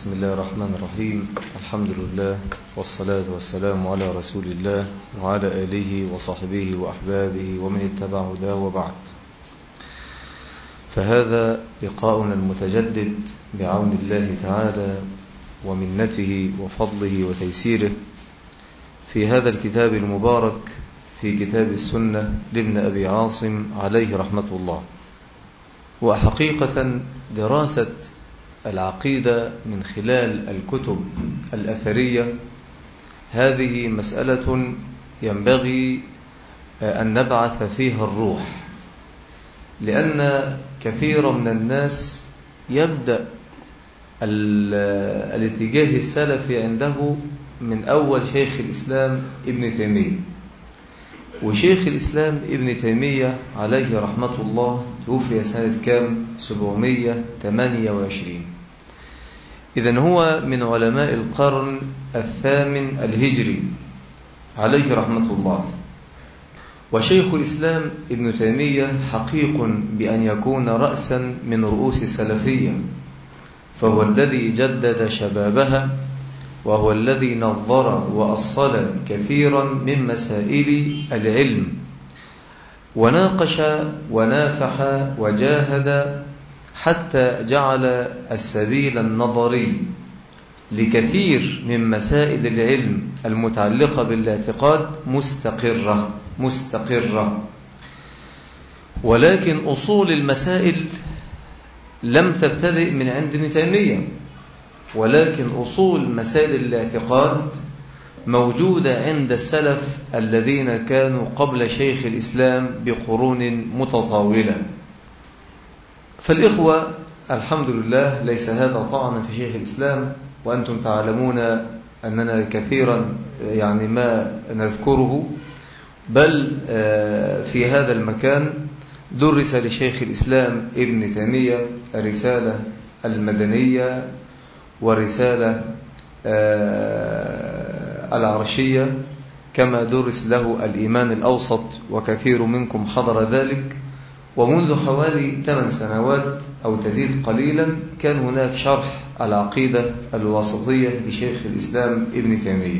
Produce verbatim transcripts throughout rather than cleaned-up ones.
بسم الله الرحمن الرحيم. الحمد لله والصلاة والسلام على رسول الله وعلى آله وصحبه وأحبابه ومن اتبع هداه وبعد. فهذا لقاؤنا المتجدد بعون الله تعالى ومنته وفضله وتيسيره في هذا الكتاب المبارك، في كتاب السنة لابن أبي عاصم عليه رحمة الله. وحقيقة دراسة العقيدة من خلال الكتب الأثرية هذه مسألة ينبغي أن نبعث فيها الروح، لأن كثير من الناس يبدأ الاتجاه السلفي عنده من أول شيخ الإسلام ابن تيمية. وشيخ الإسلام ابن تيمية عليه رحمة الله توفي سنة كام؟ سبعمائة وثمانية وعشرين. إذن هو من علماء القرن الثامن الهجري عليه رحمة الله. وشيخ الإسلام ابن تيمية حقيق بأن يكون رأسا من رؤوس السلفية، فهو الذي جدد شبابها، وهو الذي نظر وأصل كثيرا من مسائل العلم، وناقش ونافح وجاهد حتى جعل السبيل النظري لكثير من مسائل العلم المتعلقة بالاعتقاد مستقرة مستقرة ولكن أصول المسائل لم تبتدئ من عند ابن تيمية، ولكن أصول مسائل الاعتقاد موجودة عند السلف الذين كانوا قبل شيخ الإسلام بقرون متطاولة. فالإخوة الحمد لله ليس هذا طعنا في شيخ الإسلام، وأنتم تعلمون أننا كثيرا يعني ما نذكره، بل في هذا المكان درس لشيخ الإسلام ابن تيمية الرسالة المدنية ورسالة العرشية، كما درس له الإيمان الأوسط، وكثير منكم حضر ذلك. ومنذ حوالي ثمان سنوات أو تزيد قليلا كان هناك شرح العقيدة الواسطية لشيخ الإسلام ابن تيمية.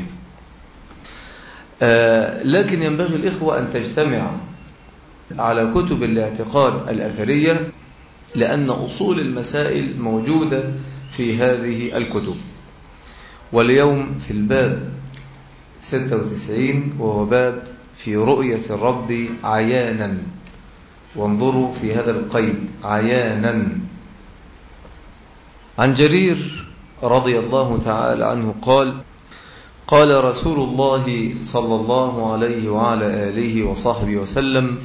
لكن ينبغي الإخوة أن تجتمع على كتب الاعتقاد الأثرية، لأن أصول المسائل موجودة في هذه الكتب. واليوم في الباب ستة وتسعين، وهو باب في رؤية الرب عيانا. وانظروا في هذا القيد عيانا. عن جرير رضي الله تعالى عنه قال: قال رسول الله صلى الله عليه وعلى آله وصحبه وسلم: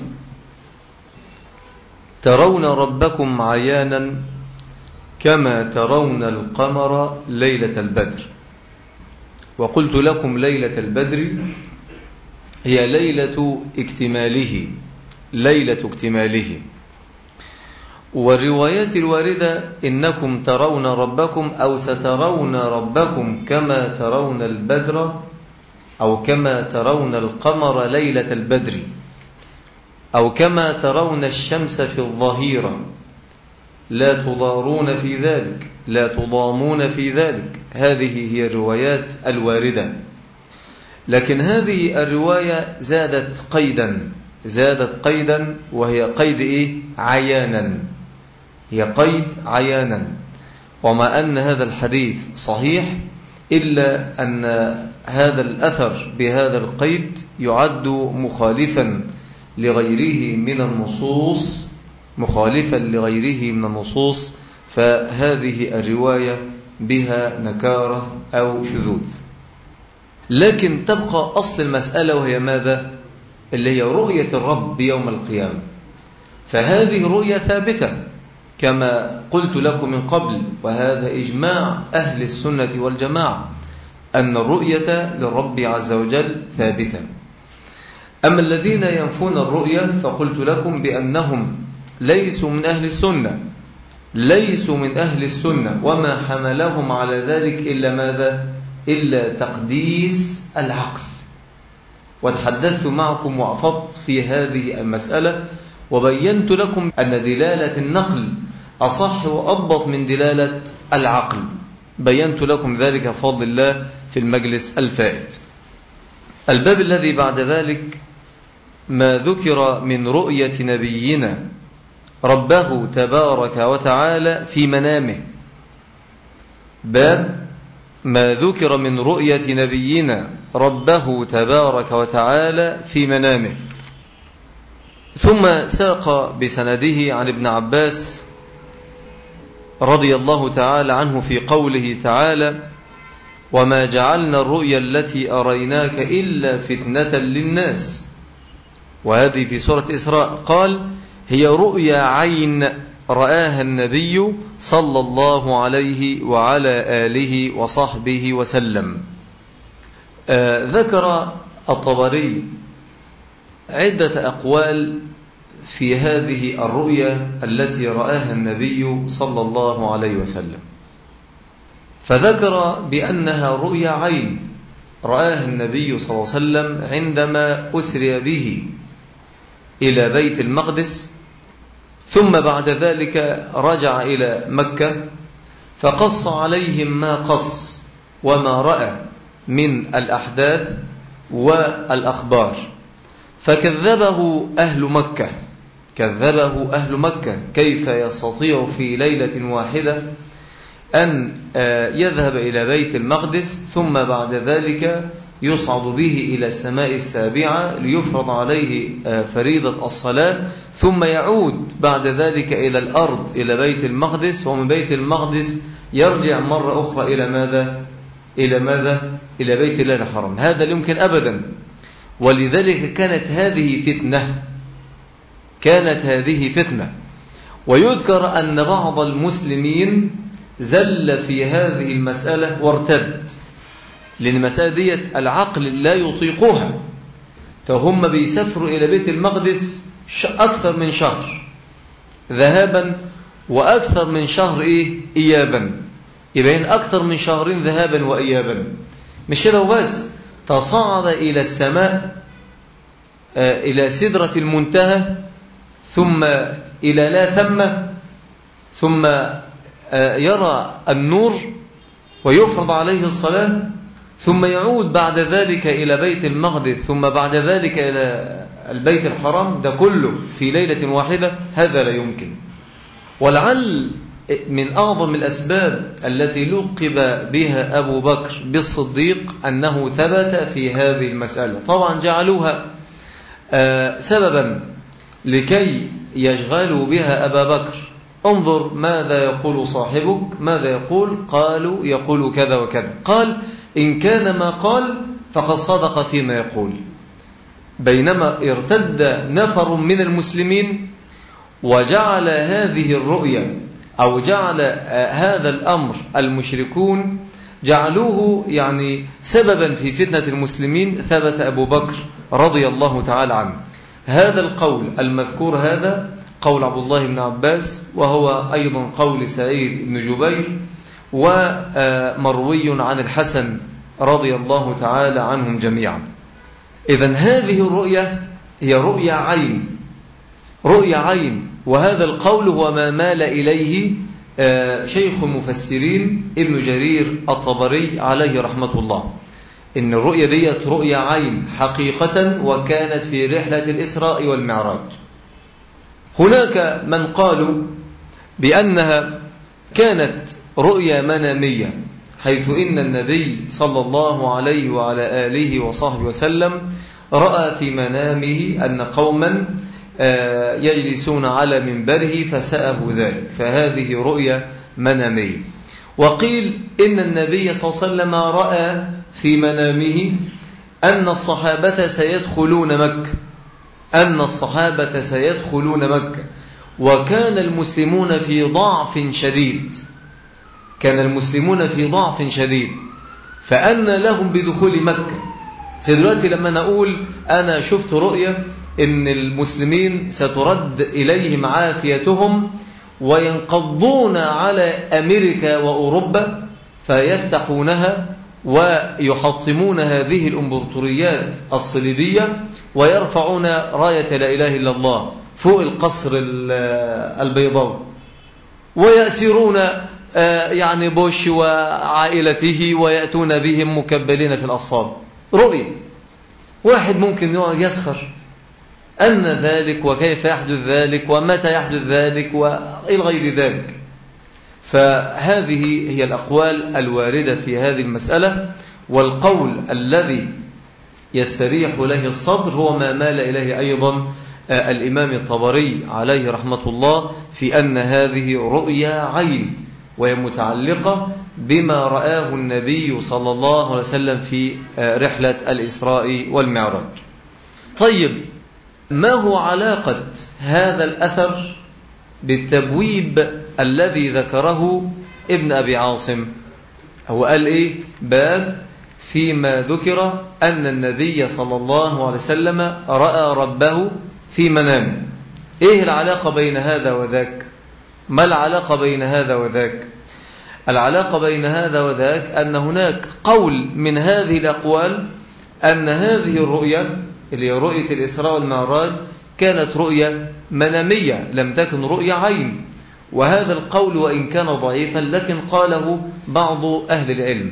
ترون ربكم عيانا كما ترون القمر ليلة البدر. وقلت لكم ليلة البدر هي ليلة اكتماله ليلة اكتماله. والروايات الواردة إنكم ترون ربكم أو سترون ربكم كما ترون البدر أو كما ترون القمر ليلة البدر أو كما ترون الشمس في الظهيرة، لا تضارون في ذلك لا تضامون في ذلك. هذه هي الروايات الواردة. لكن هذه الرواية زادت قيدا زادت قيدا وهي قيد إيه؟ عيانا. هي قيد عيانا. وما أن هذا الحديث صحيح، إلا أن هذا الأثر بهذا القيد يعد مخالفا لغيره من النصوص مخالفا لغيره من النصوص فهذه الرواية بها نكارة أو شذوذ. لكن تبقى أصل المسألة، وهي ماذا؟ اللي هي رؤية الرب يوم القيامة. فهذه رؤية ثابتة كما قلت لكم من قبل، وهذا إجماع أهل السنة والجماعة أن الرؤية للرب عز وجل ثابتة. أما الذين ينفون الرؤية فقلت لكم بأنهم ليسوا من أهل السنة ليسوا من أهل السنة وما حملهم على ذلك إلا ماذا؟ إلا تقديس العقل. وتحدثت معكم وأفضت في هذه المسألة، وبينت لكم أن دلالة النقل أصح وأضبط من دلالة العقل. بينت لكم ذلك بفضل الله في المجلس الفائت. الباب الذي بعد ذلك ما ذكر من رؤية نبينا ربه تبارك وتعالى في منامه. باب ما ذكر من رؤية نبينا ربه تبارك وتعالى في منامه. ثم ساق بسنده عن ابن عباس رضي الله تعالى عنه في قوله تعالى: وما جعلنا الرؤيا التي أريناك إلا فتنة للناس. وهذه في سورة إسراء قال: هي رؤيا عين رآها النبي صلى الله عليه وعلى آله وصحبه وسلم. آه ذكر الطبري عدة أقوال في هذه الرؤيا التي رآها النبي صلى الله عليه وسلم، فذكر بأنها رؤيا عين رآها النبي صلى الله عليه وسلم عندما أسري به إلى بيت المقدس، ثم بعد ذلك رجع إلى مكة فقص عليهم ما قص وما رأى من الأحداث والأخبار، فكذبه أهل مكة كذبه أهل مكة كيف يستطيع في ليلة واحدة أن يذهب إلى بيت المقدس ثم بعد ذلك يصعد به إلى السماء السابعة ليفرض عليه فريضة الصلاة، ثم يعود بعد ذلك إلى الأرض إلى بيت المقدس، ومن بيت المقدس يرجع مرة أخرى إلى ماذا؟ إلى ماذا؟ إلى بيت الله الحرام. هذا لا يمكن أبدا، ولذلك كانت هذه فتنة كانت هذه فتنة ويذكر أن بعض المسلمين زل في هذه المسألة وارتد، لأن المسألة دي العقل لا يطيقها. فهم بيسافروا إلى بيت المقدس أكثر من شهر ذهابا وأكثر من شهر إيه؟ إيابا، يبين أكثر من شهرين ذهابا وإيابا. مش كده وبس، تصعد إلى السماء آه إلى سدرة المنتهى، ثم إلى لا ثم، ثم آه يرى النور ويفرض عليه الصلاة، ثم يعود بعد ذلك إلى بيت المقدس، ثم بعد ذلك إلى البيت الحرام. ده كله في ليلة واحدة، هذا لا يمكن. ولعل من أعظم الأسباب التي لقب بها أبو بكر بالصديق أنه ثبت في هذه المسألة. طبعا جعلوها سببا لكي يشغلوا بها أبا بكر. انظر ماذا يقول صاحبك، ماذا يقول؟ قالوا يقول كذا وكذا. قال: إن كان ما قال فقد صدق فيما يقول. بينما ارتد نفر من المسلمين وجعل هذه الرؤيا أو جعل هذا الأمر المشركون جعلوه يعني سببا في فتنة المسلمين، ثبت أبو بكر رضي الله تعالى عنه. هذا القول المذكور هذا قول عبد الله بن عباس، وهو أيضا قول سعيد بن جبير، ومروي عن الحسن رضي الله تعالى عنهم جميعا. إذن هذه الرؤية هي رؤيا عين رؤيا عين وهذا القول هو ما مال إليه شيخ المفسرين ابن جرير الطبري عليه رحمة الله، إن الرؤيا ديت رؤيا عين حقيقة، وكانت في رحلة الإسراء والمعراج. هناك من قالوا بأنها كانت رؤيا منامية، حيث إن النبي صلى الله عليه وعلى آله وصحبه وسلم رأى في منامه أن قوما يجلسون على منبره فسأه ذلك، فهذه رؤيا منامية. وقيل إن النبي صلى الله عليه وسلم رأى في منامه أن الصحابة سيدخلون مكة أن الصحابة سيدخلون مكة وكان المسلمون في ضعف شديد كان المسلمون في ضعف شديد فأن لهم بدخول مكة. دلوقتي لما نقول أنا شفت رؤية إن المسلمين سترد إليهم عافيتهم وينقضون على أمريكا وأوروبا فيفتحونها ويحطمون هذه الإمبراطوريات الصليبية ويرفعون راية لا إله إلا الله فوق القصر البيضاوي ويأسرون يعني بوش وعائلته ويأتون بهم مكبلين في الأصفاد. رؤية. واحد ممكن يسخر أن ذلك وكيف يحدث ذلك ومتى يحدث ذلك وإلى غير ذلك. فهذه هي الأقوال الواردة في هذه المسألة، والقول الذي يستريح له الصدر هو ما مال إليه أيضا الإمام الطبري عليه رحمة الله في أن هذه رؤيا عين، وهي متعلقة بما رآه النبي صلى الله عليه وسلم في رحلة الإسراء والمعراج. طيب، ما هو علاقة هذا الأثر بالتبويب الذي ذكره ابن أبي عاصم؟ هو قال إيه؟ باب فيما ذكر أن النبي صلى الله عليه وسلم رأى ربه في منامه. إيه العلاقة بين هذا وذاك؟ ما العلاقة بين هذا وذاك؟ العلاقة بين هذا وذاك أن هناك قول من هذه الأقوال أن هذه الرؤية اللي هي رؤية الإسراء والمعراج كانت رؤية منامية، لم تكن رؤية عين. وهذا القول وإن كان ضعيفا لكن قاله بعض أهل العلم.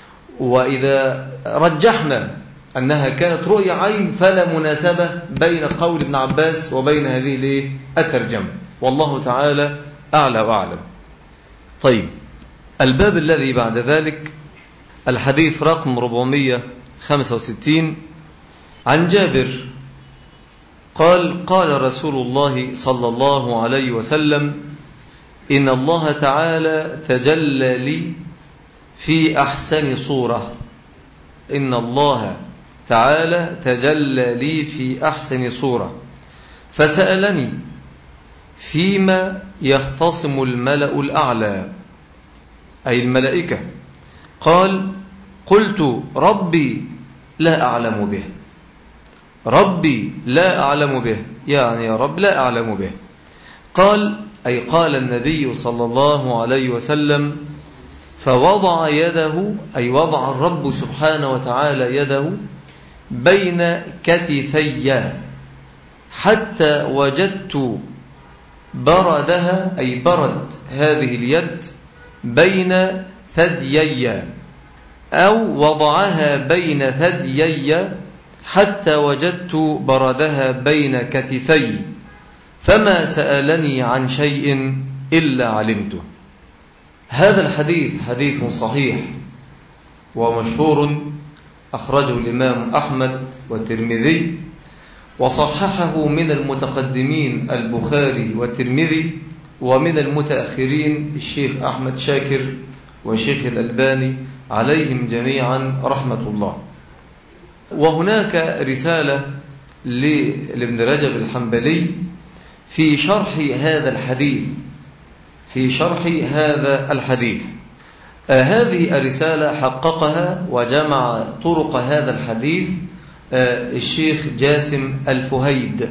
وإذا رجحنا أنها كانت رؤية عين فلا مناسبة بين قول ابن عباس وبين هذه الترجمة، والله تعالى أعلى وأعلم. طيب، الباب الذي بعد ذلك الحديث رقم أربعمائة وخمسة وستين عن جابر قال: قال رسول الله صلى الله عليه وسلم: إن الله تعالى تجلى لي في أحسن صورة. إن الله تعالى تجلى لي في أحسن صورة فسألني فيما يختصم الملأ الأعلى، أي الملائكة. قال: قلت: ربي لا أعلم به. ربي لا أعلم به، يعني يا رب لا أعلم به. قال: أي قال النبي صلى الله عليه وسلم: فوضع يده، أي وضع الرب سبحانه وتعالى يده بين كتفي حتى وجدت بردها، أي برد هذه اليد بين ثديي، أو وضعها بين ثديي حتى وجدت بردها بين كتفي، فما سألني عن شيء إلا علمته. هذا الحديث حديث صحيح ومشهور، أخرجه الإمام أحمد والترمذي، وصححه من المتقدمين البخاري والترمذي، ومن المتأخرين الشيخ أحمد شاكر والشيخ الألباني عليهم جميعا رحمة الله. وهناك رسالة لابن رجب الحنبلي في شرح هذا الحديث في شرح هذا الحديث آه هذه الرسالة حققها وجمع طرق هذا الحديث آه الشيخ جاسم الفهيد،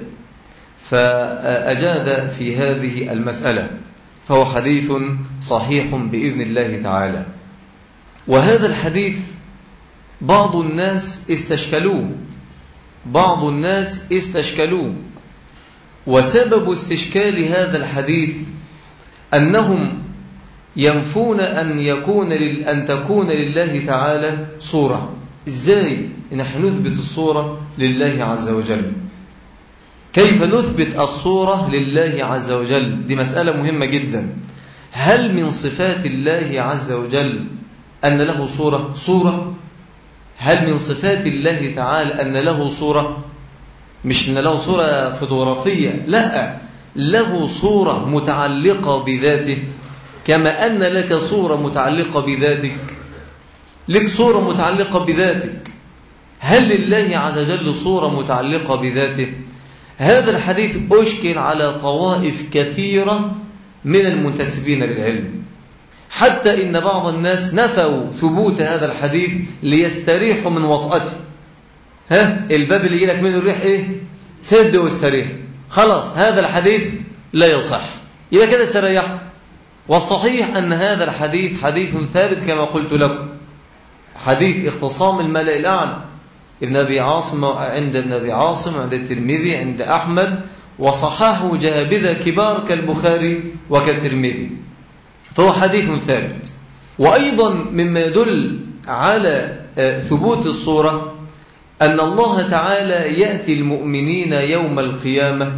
فأجاد في هذه المسألة، فهو حديث صحيح بإذن الله تعالى. وهذا الحديث بعض الناس استشكلوه بعض الناس استشكلوه وسبب استشكال هذا الحديث أنهم ينفون أن يكون أن تكون لله تعالى صورة. إزاي نحن نثبت الصورة لله عز وجل؟ كيف نثبت الصورة لله عز وجل؟ دي مسألة مهمة جدا. هل من صفات الله عز وجل أن له صورة؟ صورة؟ هل من صفات الله تعالى أن له صورة؟ مش أن له صورة فوتوغرافية، لا، له صورة متعلقة بذاته، كما أن لك صورة متعلقة بذاتك، لك صورة متعلقة بذاتك. هل لله عز وجل صورة متعلقة بذاته؟ هذا الحديث أشكل على طوائف كثيرة من المنتسبين للعلم، حتى إن بعض الناس نفوا ثبوت هذا الحديث ليستريحوا من وطأته. ها الباب اللي يجي لك منه الريح إيه؟ سد واستريح، خلاص هذا الحديث لا يصح، يبقى كده استريح. والصحيح أن هذا الحديث حديث ثابت كما قلت لكم، حديث اختصام الملأ الأعلى ابن أبي عاصم عند ابن أبي عاصم، عند الترمذي، عند أحمد، وصححه جهابذة كبار كالبخاري وكالترمذي. فهو حديث ثابت. وأيضا مما يدل على ثبوت الصورة أن الله تعالى يأتي المؤمنين يوم القيامة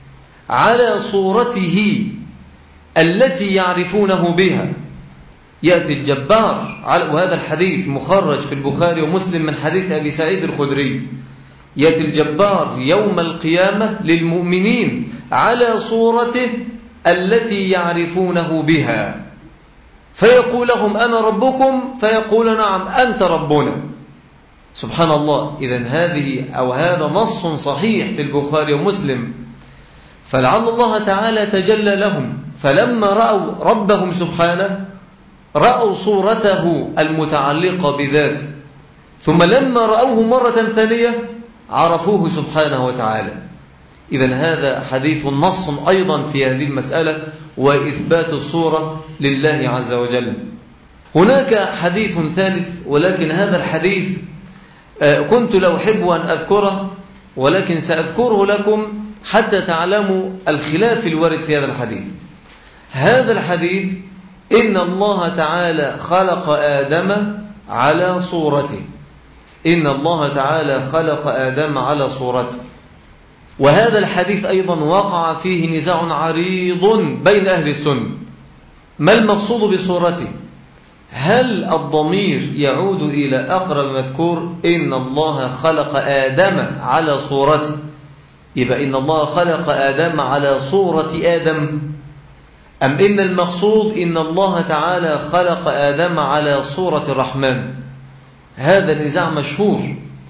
على صورته التي يعرفونه بها. يأتي الجبار، وهذا الحديث مخرج في البخاري ومسلم من حديث أبي سعيد الخدري، يأتي الجبار يوم القيامة للمؤمنين على صورته التي يعرفونه بها، فيقول لهم أنا ربكم، فيقول نعم أنت ربنا. سبحان الله. إذن هذه أو هذا نص صحيح في البخاري ومسلم. فلعل الله تعالى تجلى لهم، فلما رأوا ربهم سبحانه رأوا صورته المتعلقة بذاته، ثم لما رأوه مرة ثانية عرفوه سبحانه وتعالى. إذن هذا حديث نص أيضا في هذه المسألة وإثبات الصورة لله عز وجل. هناك حديث ثالث، ولكن هذا الحديث كنت لو أحب أن أذكره، ولكن سأذكره لكم حتى تعلموا الخلاف الوارد في هذا الحديث. هذا الحديث إن الله تعالى خلق آدم على صورته، إن الله تعالى خلق آدم على صورته. وهذا الحديث أيضا وقع فيه نزاع عريض بين أهل السنة. ما المقصود بصورته؟ هل الضمير يعود إلى أقرب مذكور إن الله خلق آدم على صورته، يبقى إن الله خلق آدم على صورة آدم، أم إن المقصود إن الله تعالى خلق آدم على صورة الرحمن؟ هذا النزاع مشهور،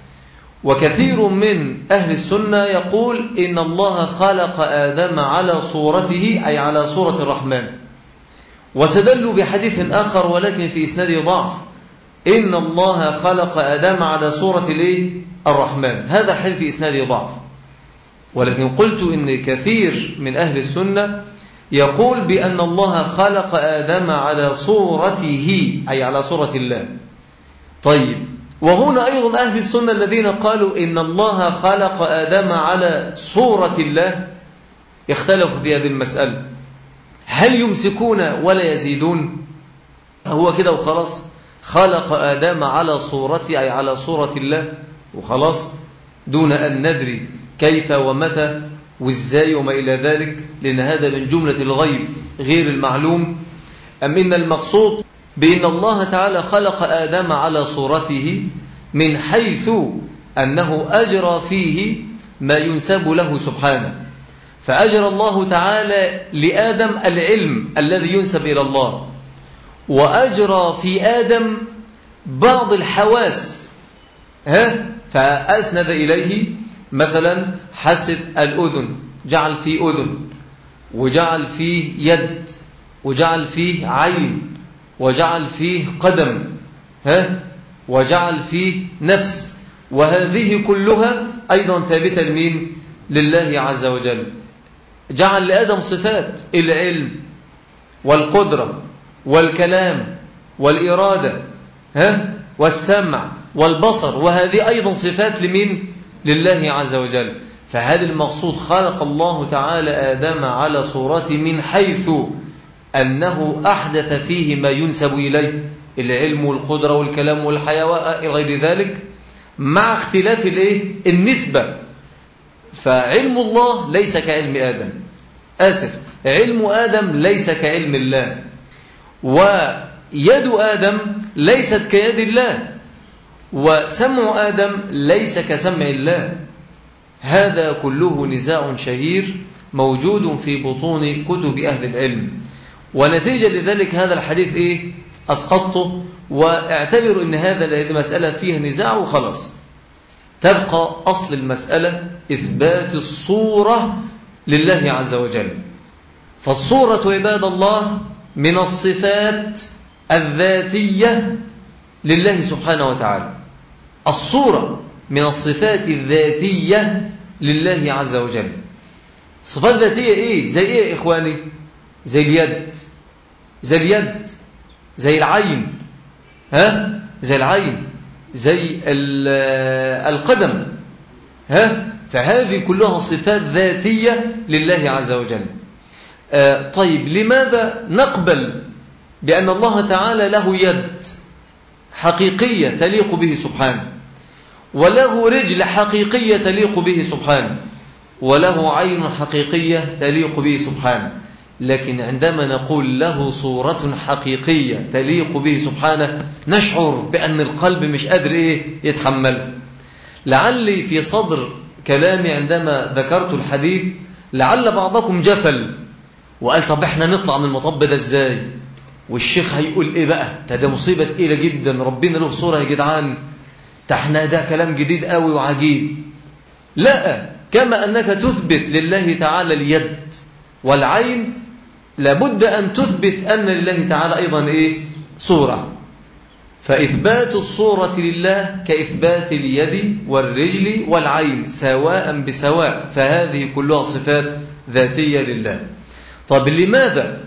وكثير من أهل السنة يقول إن الله خلق آدم على صورته، أي على صورة الرحمن. وسدلوا بحديث آخر ولكن في إسناده ضعف، إن الله خلق آدم على صورة الرحمن. هذا حديث في إسناده ضعف، ولكن قلت إن كثير من أهل السنة يقول بأن الله خلق آدم على صورته، أي على صورة الله. طيب، وهنا أيضا أهل السنة الذين قالوا إن الله خلق آدم على صورة الله اختلفوا في هذه المسألة. هل يمسكون ولا يزيدون؟ هو كده وخلاص، خلق آدم على صورته أي على صورة الله وخلاص، دون أن ندري كيف ومتى وإزاي وما إلى ذلك، لأن هذا من جملة الغيب غير المعلوم. أم إن المقصود بأن الله تعالى خلق آدم على صورته من حيث أنه أجرى فيه ما ينسب له سبحانه، فأجرى الله تعالى لآدم العلم الذي ينسب إلى الله، وأجرى في آدم بعض الحواس ها فأسند إليه مثلا حاسة الأذن، جعل فيه أذن، وجعل فيه يد، وجعل فيه عين، وجعل فيه قدم ها وجعل فيه نفس. وهذه كلها أيضا ثابتة لمين؟ لله عز وجل. جعل لآدم صفات العلم والقدرة والكلام والإرادة ها والسمع والبصر، وهذه أيضا صفات لمين؟ لله عز وجل. فهذا المقصود، خلق الله تعالى آدم على صورته من حيث أنه أحدث فيه ما ينسب إليه، العلم والقدرة والكلام والحياة غير ذلك، مع اختلاف الايه النسبة. فعلم الله ليس كعلم آدم، آسف علم آدم ليس كعلم الله، ويد آدم ليست كيد الله، وسمع آدم ليس كسمع الله. هذا كله نزاع شهير موجود في بطون كتب أهل العلم، ونتيجة لذلك هذا الحديث إيه؟ أسقطته، واعتبروا أن هذا المسألة فيها نزاع وخلاص. تبقى أصل المسألة إثبات الصورة لله عز وجل. فالصورة عباد الله من الصفات الذاتية لله سبحانه وتعالى، الصورة من الصفات الذاتية لله عز وجل. صفات ذاتية إيه؟ زي إيه يا إخواني؟ زي اليد، زي اليد زي العين ها زي العين زي القدم ها فهذه كلها صفات ذاتية لله عز وجل. آه طيب، لماذا نقبل بأن الله تعالى له يد حقيقية تليق به سبحانه، وله رجل حقيقية تليق به سبحانه، وله عين حقيقية تليق به سبحانه. لكن عندما نقول له صورة حقيقية تليق به سبحانه نشعر بأن القلب مش قادر إيه يتحمل. لعلي في صدر كلامي عندما ذكرت الحديث لعل بعضكم جفل وقال طب احنا نطلع من المطب ده ازاي، والشيخ هيقول ايه بقى، ده مصيبة تقيلة جدا، ربنا له صورة يا جدعان، احنا ده كلام جديد قوي وعجيب. لا، كما أنك تثبت لله تعالى اليد والعين لابد أن تثبت أن لله تعالى أيضا إيه؟ صورة. فإثبات الصورة لله كإثبات اليد والرجل والعين سواء بسواء، فهذه كلها صفات ذاتية لله. طب لماذا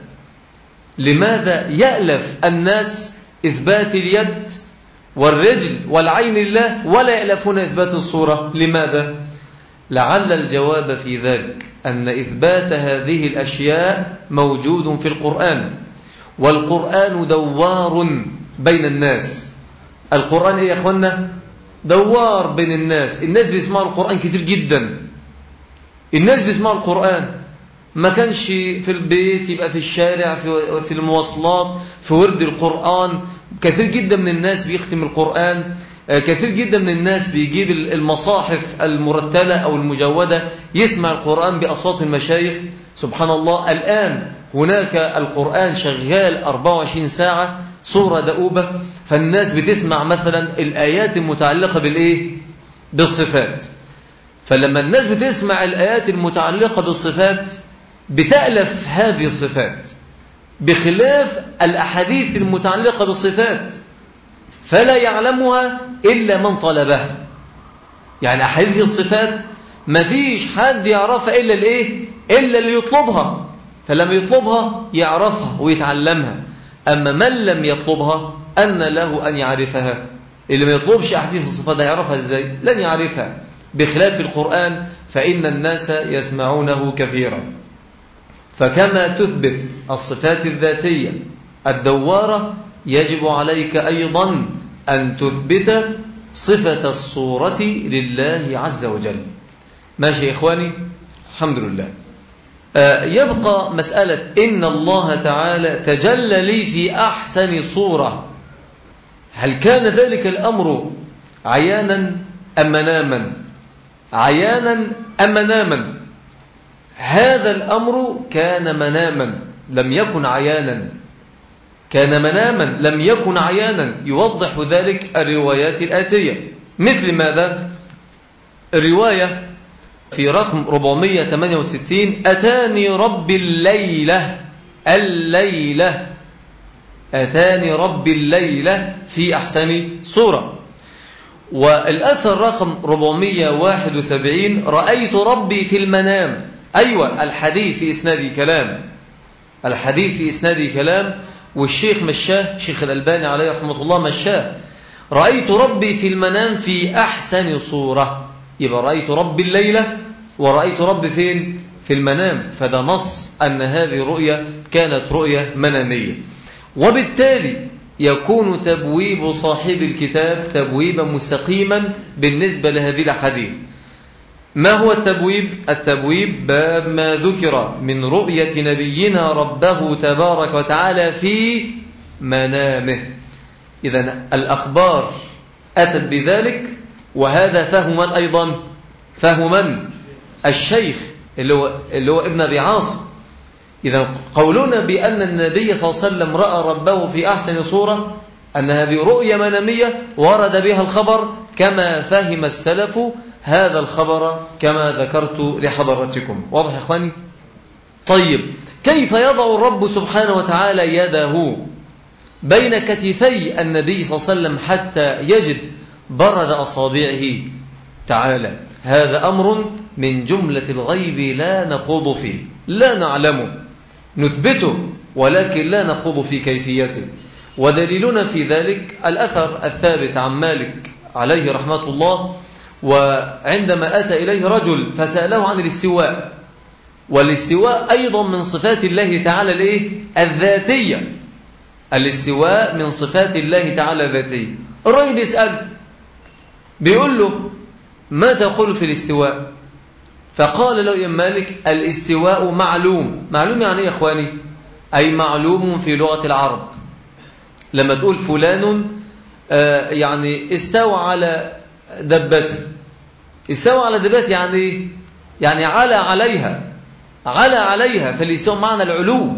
لماذا يألف الناس إثبات اليد والرجل والعين لله ولا يألفون إثبات الصورة؟ لماذا؟ لعل الجواب في ذلك أن إثبات هذه الأشياء موجود في القرآن، والقرآن دوار بين الناس. القرآن إيه يا أخوانا؟ دوار بين الناس. الناس بيسمعوا القرآن كتير جدا، الناس بيسمعوا القرآن، ما كانش في البيت يبقى في الشارع، في المواصلات، في ورد القرآن. كثير جدا من الناس بيختم القرآن، كثير جدا من الناس بيجيب المصاحف المرتلة أو المجودة يسمع القرآن بأصوات المشايخ. سبحان الله، الآن هناك القرآن شغال أربعة وعشرين ساعة صورة دؤوبة، فالناس بتسمع مثلا الآيات المتعلقة بالإيه؟ بالصفات. فلما الناس بتسمع الآيات المتعلقة بالصفات بتألف هذه الصفات، بخلاف الأحاديث المتعلقة بالصفات فلا يعلمها إلا من طلبها. يعني أحاديث الصفات ما فيش حد يعرفها إلا الإيه؟ إلا اللي يطلبها، فلما يطلبها يعرفها ويتعلمها. أما من لم يطلبها أن له أن يعرفها؟ اللي ما يطلبش أحاديث الصفات يعرفها إزاي؟ لن يعرفها. بخلاف القرآن فإن الناس يسمعونه كثيرا. فكما تثبت الصفات الذاتية الدوارة يجب عليك أيضا أن تثبت صفة الصورة لله عز وجل. ماشي يا إخواني؟ الحمد لله. آه يبقى مسألة إن الله تعالى تجلى لي في أحسن صورة. هل كان ذلك الأمر عيانا أم مناما؟ عيانا أم مناما؟ هذا الأمر كان مناما لم يكن عيانا، كان مناما لم يكن عيانا. يوضح ذلك الروايات الآتية. مثل ماذا؟ الرواية في رقم أربعمائة وثمانية وستين: أتاني ربي الليلة الليلة أتاني ربي الليلة في أحسن صورة. والأثر رقم أربعمائة وواحد وسبعين: رأيت ربي في المنام. أيوة، الحديث في إسناد كلام، الحديث في إسناد كلام، والشيخ مشاه، شيخ الألباني عليه رحمة الله مشاه: رأيت ربي في المنام في أحسن صورة. يبقى رأيت ربي الليلة ورأيت ربي فين؟ في المنام. فده نص أن هذه الرؤية كانت رؤية منامية. وبالتالي يكون تبويب صاحب الكتاب تبويبا مستقيما بالنسبة لهذه الأحاديث. ما هو التبويب؟ التبويب باب ما ذكر من رؤية نبينا ربه تبارك وتعالى في منامه. إذن الأخبار أتت بذلك، وهذا فهم من أيضا؟ فهم من؟ الشيخ اللي هو, اللي هو ابن أبي عاصم. إذن قولنا بأن النبي صلى الله عليه وسلم رأى ربه في أحسن صورة أن هذه رؤية منامية ورد بها الخبر كما فهم السلف هذا الخبر كما ذكرت لحضرتكم. واضح يا إخواني؟ طيب، كيف يضع الرب سبحانه وتعالى يده بين كتفي النبي صلى الله عليه وسلم حتى يجد برد أصابعه تعالى؟ هذا أمر من جملة الغيب لا نخوض فيه، لا نعلمه، نثبته ولكن لا نخوض في كيفيته. ودليلنا في ذلك الأثر الثابت عن مالك عليه رحمة الله، وعندما أتى إليه رجل فسأله عن الاستواء، والاستواء أيضا من صفات الله تعالى الإيه؟ الذاتية. الاستواء من صفات الله تعالى ذاته. الرجل يسأل بيقول له ما تقول في الاستواء؟ فقال له يا مالك الاستواء معلوم. معلوم يعني ايه يا اخواني؟ أي معلوم في لغة العرب. لما تقول فلان آه يعني استوى على دبته، استوى على دبته يعني ايه؟ يعني على عليها، على عليها، فالاستواء معنى العلو.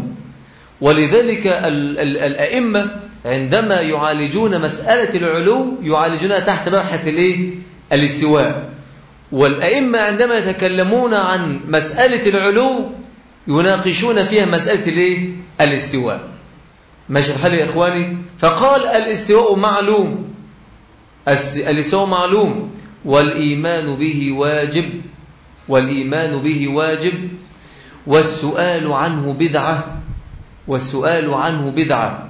ولذلك ال ال الأئمة عندما يعالجون مسألة العلو يعالجونها تحت مبحث الايه؟ الاستواء. والأئمة عندما يتكلمون عن مسألة العلو يناقشون فيها مسألة الايه؟ الاستواء. ماشي الحال يا إخواني؟ فقال الاستواء معلوم، الاستواء معلوم والإيمان به واجب، والإيمان به واجب، والسؤال عنه بدعة، والسؤال عنه بدعة.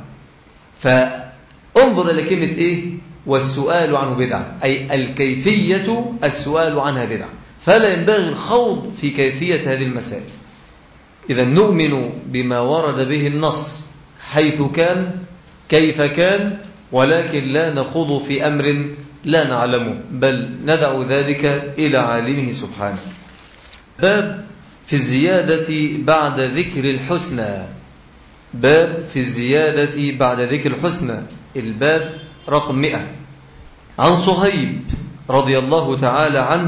فانظر إلى كلمة إيه؟ والسؤال عنه بدعة، أي الكيفية السؤال عنها بدعة، فلا ينبغي الخوض في كيفية هذه المسائل. إذا نؤمن بما ورد به النص حيث كان كيف كان، ولكن لا نخوض في أمر لا نعلمه، بل ندع ذلك إلى عالمه سبحانه. باب في الزيادة بعد ذكر الحسنى. باب في الزيادة بعد ذكر الحسنى، الباب رقم مئة. عن صهيب رضي الله تعالى عنه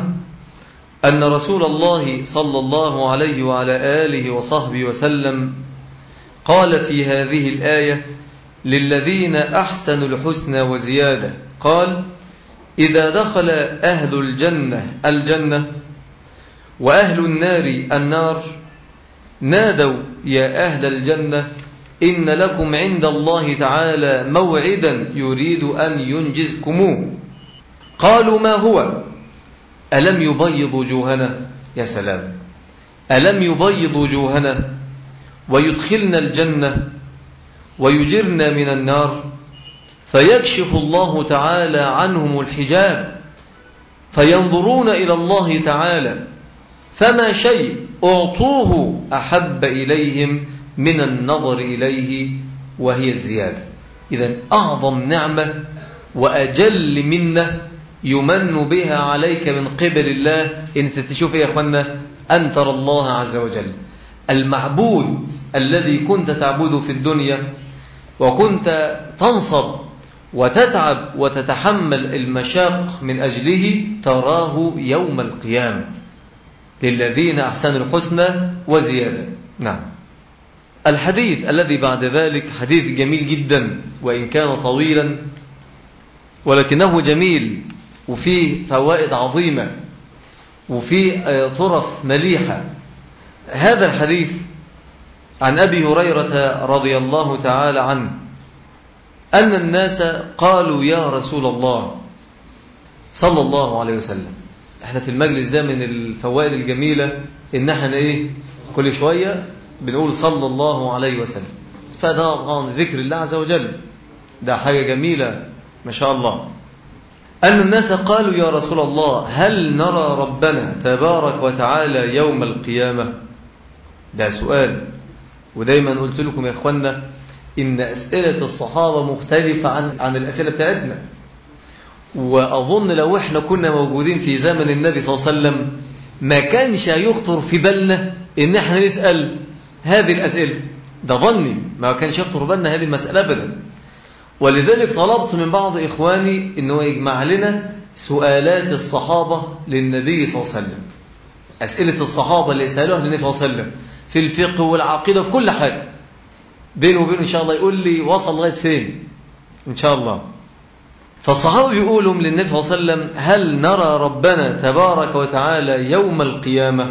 أن رسول الله صلى الله عليه وعلى آله وصحبه وسلم قال في هذه الآية للذين أحسنوا الحسنى وزيادة، قال إذا دخل أهل الجنة الجنة وأهل النار النار نادوا يا أهل الجنة إن لكم عند الله تعالى موعدا يريد أن ينجزكموه. قالوا ما هو؟ ألم يبيض وجوهنا؟ يا سلام، ألم يبيض وجوهنا ويدخلنا الجنة ويجرنا من النار؟ فيكشف الله تعالى عنهم الحجاب فينظرون إلى الله تعالى فما شيء أعطوه أحب إليهم من النظر إليه وهي الزيادة. إذن أعظم نعمة وأجل منة يمن بها عليك من قبل الله إن تشوف يا أخوانا أن ترى الله عز وجل المعبود الذي كنت تعبده في الدنيا وكنت تنصب وتتعب وتتحمل المشاق من أجله، تراه يوم القيامة. للذين أحسنوا الحسنى وزيادة. نعم. الحديث الذي بعد ذلك حديث جميل جدا وإن كان طويلا ولكنه جميل وفيه فوائد عظيمة وفيه طرف مليحة. هذا الحديث عن أبي هريرة رضي الله تعالى عنه أن الناس قالوا يا رسول الله صلى الله عليه وسلم. احنا في المجلس ده من الفوائد الجميلة إن احنا ايه كل شوية بنقول صلى الله عليه وسلم، فده طبعا ذكر الله عز وجل، ده حاجة جميلة ما شاء الله. أن الناس قالوا يا رسول الله هل نرى ربنا تبارك وتعالى يوم القيامة؟ ده سؤال. ودايما قلت لكم يا إخوانا إن أسئلة الصحابة مختلفة عن, عن الأسئلة بتاعتنا، وأظن لو إحنا كنا موجودين في زمن النبي صلى الله عليه وسلم ما كانش يخطر في بالنا إن إحنا نسأل هذه الأسئلة، ده ظني ما كانش يخطر بالنا هذه المسألة أبدا. ولذلك طلبت من بعض إخواني إنه يجمع لنا سؤالات الصحابة للنبي صلى الله عليه وسلم، أسئلة الصحابة اللي سألوها للنبي صلى الله عليه وسلم في الفقه والعقيدة في كل حاجة، بينه وبينه إن شاء الله يقول لي وصل لغاية فين إن شاء الله. فالصحابة يقولوا للنبي صلى الله عليه وسلم هل نرى ربنا تبارك وتعالى يوم القيامة؟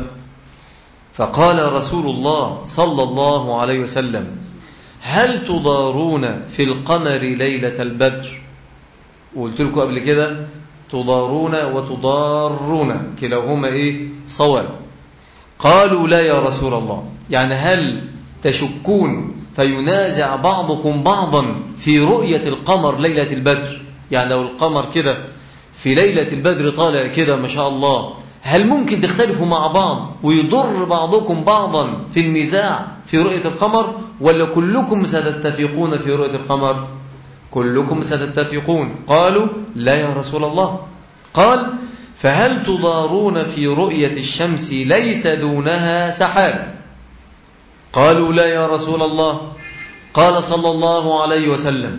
فقال رسول الله صلى الله عليه وسلم هل تضارون في القمر ليلة البدر؟ وقلت لكم قبل كده تضارون وتضارون كلاهما إيه صواب. قالوا لا يا رسول الله، يعني هل تشكون فينازع بعضكم بعضا في رؤية القمر ليلة البدر؟ يعني لو القمر كده في ليلة البدر طالع كده ما شاء الله، هل ممكن تختلفوا مع بعض ويضر بعضكم بعضا في النزاع في رؤية القمر، ولا كلكم ستتفقون في رؤية القمر؟ كلكم ستتفقون. قالوا لا يا رسول الله. قال فهل تضارون في رؤية الشمس ليس دونها سحاب؟ قالوا لا يا رسول الله. قال صلى الله عليه وسلم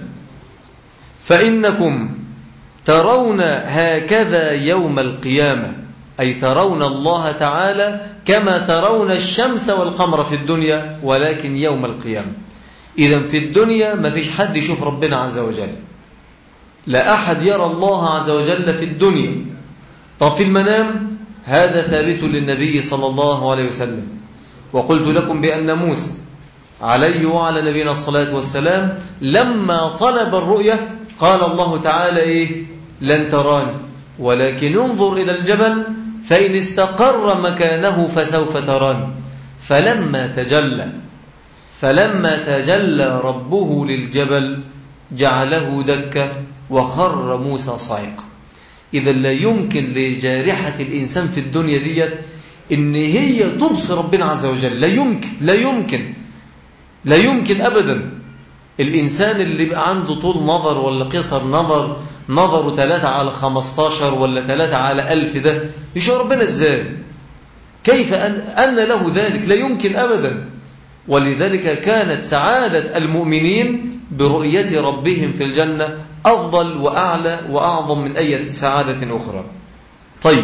فإنكم ترون هكذا يوم القيامة، أي ترون الله تعالى كما ترون الشمس والقمر في الدنيا، ولكن يوم القيامة. إذن في الدنيا ما فيش حد يشوف ربنا عز وجل، لا أحد يرى الله عز وجل في الدنيا. طب في المنام هذا ثابت للنبي صلى الله عليه وسلم. وقلت لكم بأن موسى عليه وعلى نبينا الصلاة والسلام لما طلب الرؤية قال الله تعالى إيه؟ لن تراني ولكن انظر إلى الجبل فإن استقر مكانه فسوف تراني. فلما تجلى فلما تجلى ربه للجبل جعله دكا وخر موسى صاعقا. إذا لا يمكن لجارحة الإنسان في الدنيا ديت إن هي تبصر ربنا عز وجل، لا يمكن لا يمكن لا يمكن أبدا. الإنسان اللي بقى عنده طول نظر ولا قصر نظر، نظره ثلاثة على خمستاشر ولا ثلاثة على ألف، ده يشوف ربنا إزاي؟ كيف أن, أن له ذلك؟ لا يمكن أبدا. ولذلك كانت سعادة المؤمنين برؤية ربهم في الجنة أفضل وأعلى وأعظم من أي سعادة أخرى. طيب،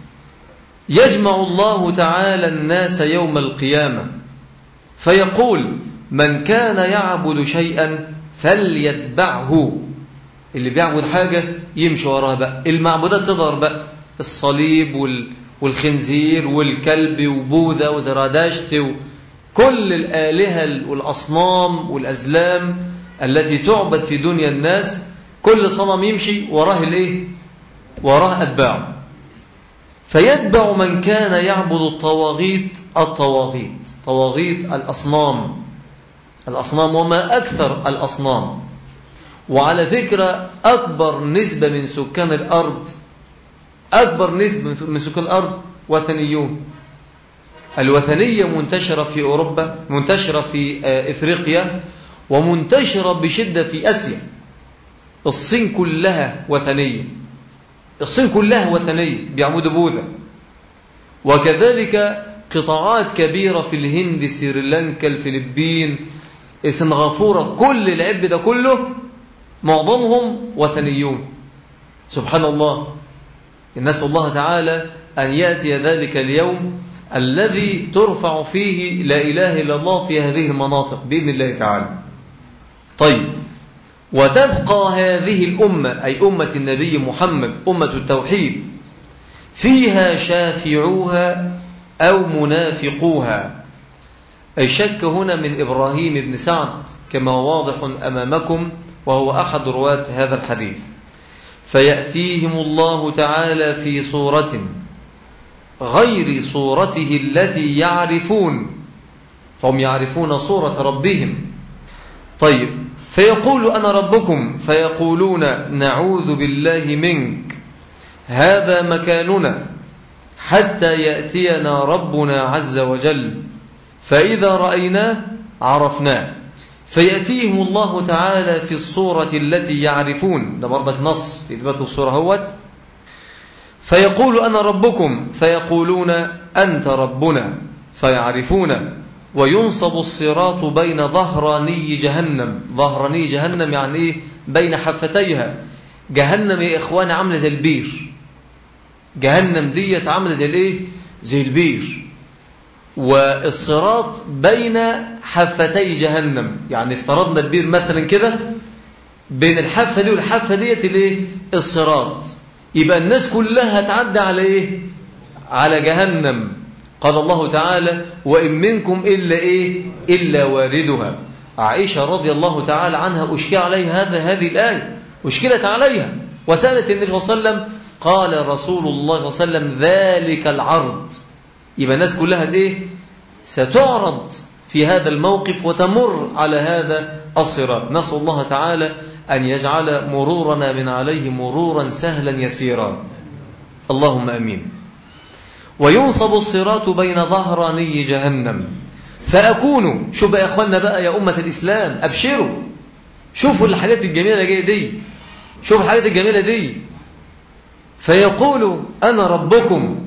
يجمع الله تعالى الناس يوم القيامة فيقول من كان يعبد شيئا فليتبعه. اللي بيعبد حاجة يمشي وراها بقى. المعبودات تظهر بقى، الصليب والخنزير والكلب وبوذا وزرادشت وكل الآلهة والأصنام والأزلام التي تعبد في دنيا الناس. كل صنم يمشي وراه الايه؟ وراه أتباعه. فيتبع من كان يعبد الطواغيت الطواغيت طواغيت الأصنام الأصنام وما أكثر الأصنام. وعلى فكرة أكبر نسبة من سكان الأرض أكبر نسبة من سكان الأرض وثنيون. الوثنية منتشرة في أوروبا، منتشرة في إفريقيا، ومنتشرة بشدة في آسيا. الصين كلها وثنية، الصين كلها وثنية بيعبدوا بوذا. وكذلك قطاعات كبيرة في الهند، سريلانكا، الفلبين، سنغافورة، كل العب ده كله معظمهم وثنيون. سبحان الله. نسأل الله تعالى أن يأتي ذلك اليوم الذي ترفع فيه لا إله إلا الله في هذه المناطق بإذن الله تعالى. طيب، وتبقى هذه الأمة أي أمة النبي محمد أمة التوحيد فيها شافعوها أو منافقوها. الشك هنا من إبراهيم بن سعد كما واضح أمامكم، وهو أحد رواة هذا الحديث. فيأتيهم الله تعالى في صورة غير صورته التي يعرفون، فهم يعرفون صورة ربهم. طيب، فيقول أنا ربكم فيقولون نعوذ بالله منك، هذا مكاننا حتى يأتينا ربنا عز وجل، فإذا رأيناه عرفناه. فيأتيهم الله تعالى في الصورة التي يعرفون، ده برضك نص في إثبات الصورة هوت. فيقول أنا ربكم فيقولون أنت ربنا فيعرفون. وينصب الصراط بين ظهراني جهنم. ظهراني جهنم يعني إيه؟ بين حفتيها. جهنم يا إخواني عاملة زي البير. جهنم ديت عاملة زي الإيه؟ زي البير. والصراط بين حفتي جهنم، يعني افترضنا البير مثلا كده، بين الحافة دي والحافة ديت الايه؟ الصراط. يبقى الناس كلها هتعدي على ايه؟ على جهنم. قال الله تعالى وإن منكم إلا إيه؟ إلا واردها. عائشة رضي الله تعالى عنها أشكل عليها هذا هذه الآية، أشكلت عليها وسألت النبي صلى الله عليه وسلم، قال رسول الله صلى الله عليه وسلم ذلك العرض. يبقى الناس كلها ايه؟ ستعرض في هذا الموقف وتمر على هذا الصراط. نسأل الله تعالى أن يجعل مرورنا من عليه مرورا سهلا يسيرا، اللهم أمين. وينصب الصراط بين ظهراني جهنم فأكون. شوف بقى يا أخوانا بقى يا أمة الإسلام، أبشروا، شوفوا الحاجات الجميلة جاية دي، شوفوا الحاجات الجميلة دي. فيقول أنا ربكم،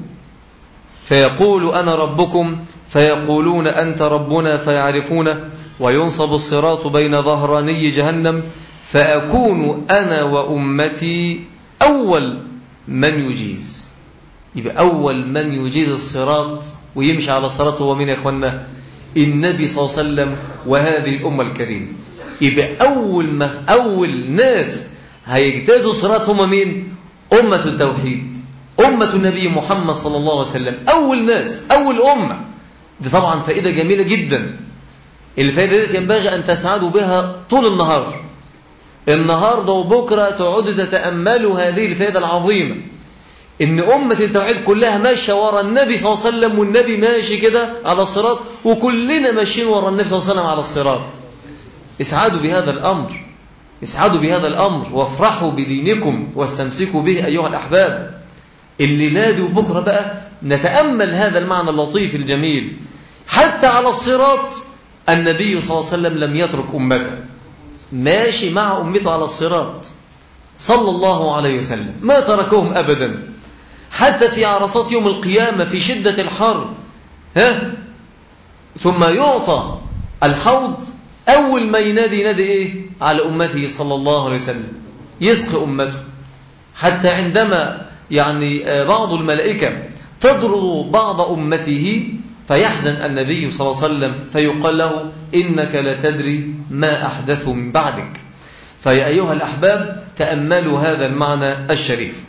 فيقول أنا ربكم فيقولون أنت ربنا فيعرفونه، وينصب الصراط بين ظهراني جهنم فأكون أنا وأمتي أول من يجيز. يبقى أول من يجيز الصراط ويمشي على الصراط هو مين يا إخوانا؟ النبي صلى الله عليه وسلم وهذه الأمة الكريمة. يبقى أول, ما أول ناس هيجتازوا الصراط هم مين؟ أمة التوحيد، أمة النبي محمد صلى الله عليه وسلم، أول ناس، أول أمة. دي طبعا فائدة جميلة جدا. الفائدة دي ينبغي أن تسعدوا بها طول النهار، النهاردة وبكرة تقعدوا تتأملوا هذه الفائدة العظيمة، إن أمة التوحيد كلها ماشية ورا النبي صلى الله عليه وسلم، والنبي ماشي كده على الصراط، وكلنا ماشيين ورا النبي صلى الله عليه وسلم على الصراط. اسعدوا بهذا الأمر، اسعدوا بهذا الأمر وافرحوا بدينكم واستمسكوا به أيها الأحباب. الليلة وبكرة بقى نتأمل هذا المعنى اللطيف الجميل. حتى على الصراط النبي صلى الله عليه وسلم لم يترك أمته، ماشي مع أمته على الصراط صلى الله عليه وسلم، ما تركهم أبدا. حتى في عرصات يوم القيامة في شدة الحر، ها ثم يعطى الحوض، أول ما ينادي ينادي إيه؟ على أمته صلى الله عليه وسلم، يسقي أمته. حتى عندما يعني بعض الملائكة تضرب بعض أمته فيحزن النبي صلى الله عليه وسلم فيقال له إنك لا تدري ما أحدث من بعدك. فيا أيها الأحباب تأملوا هذا المعنى الشريف.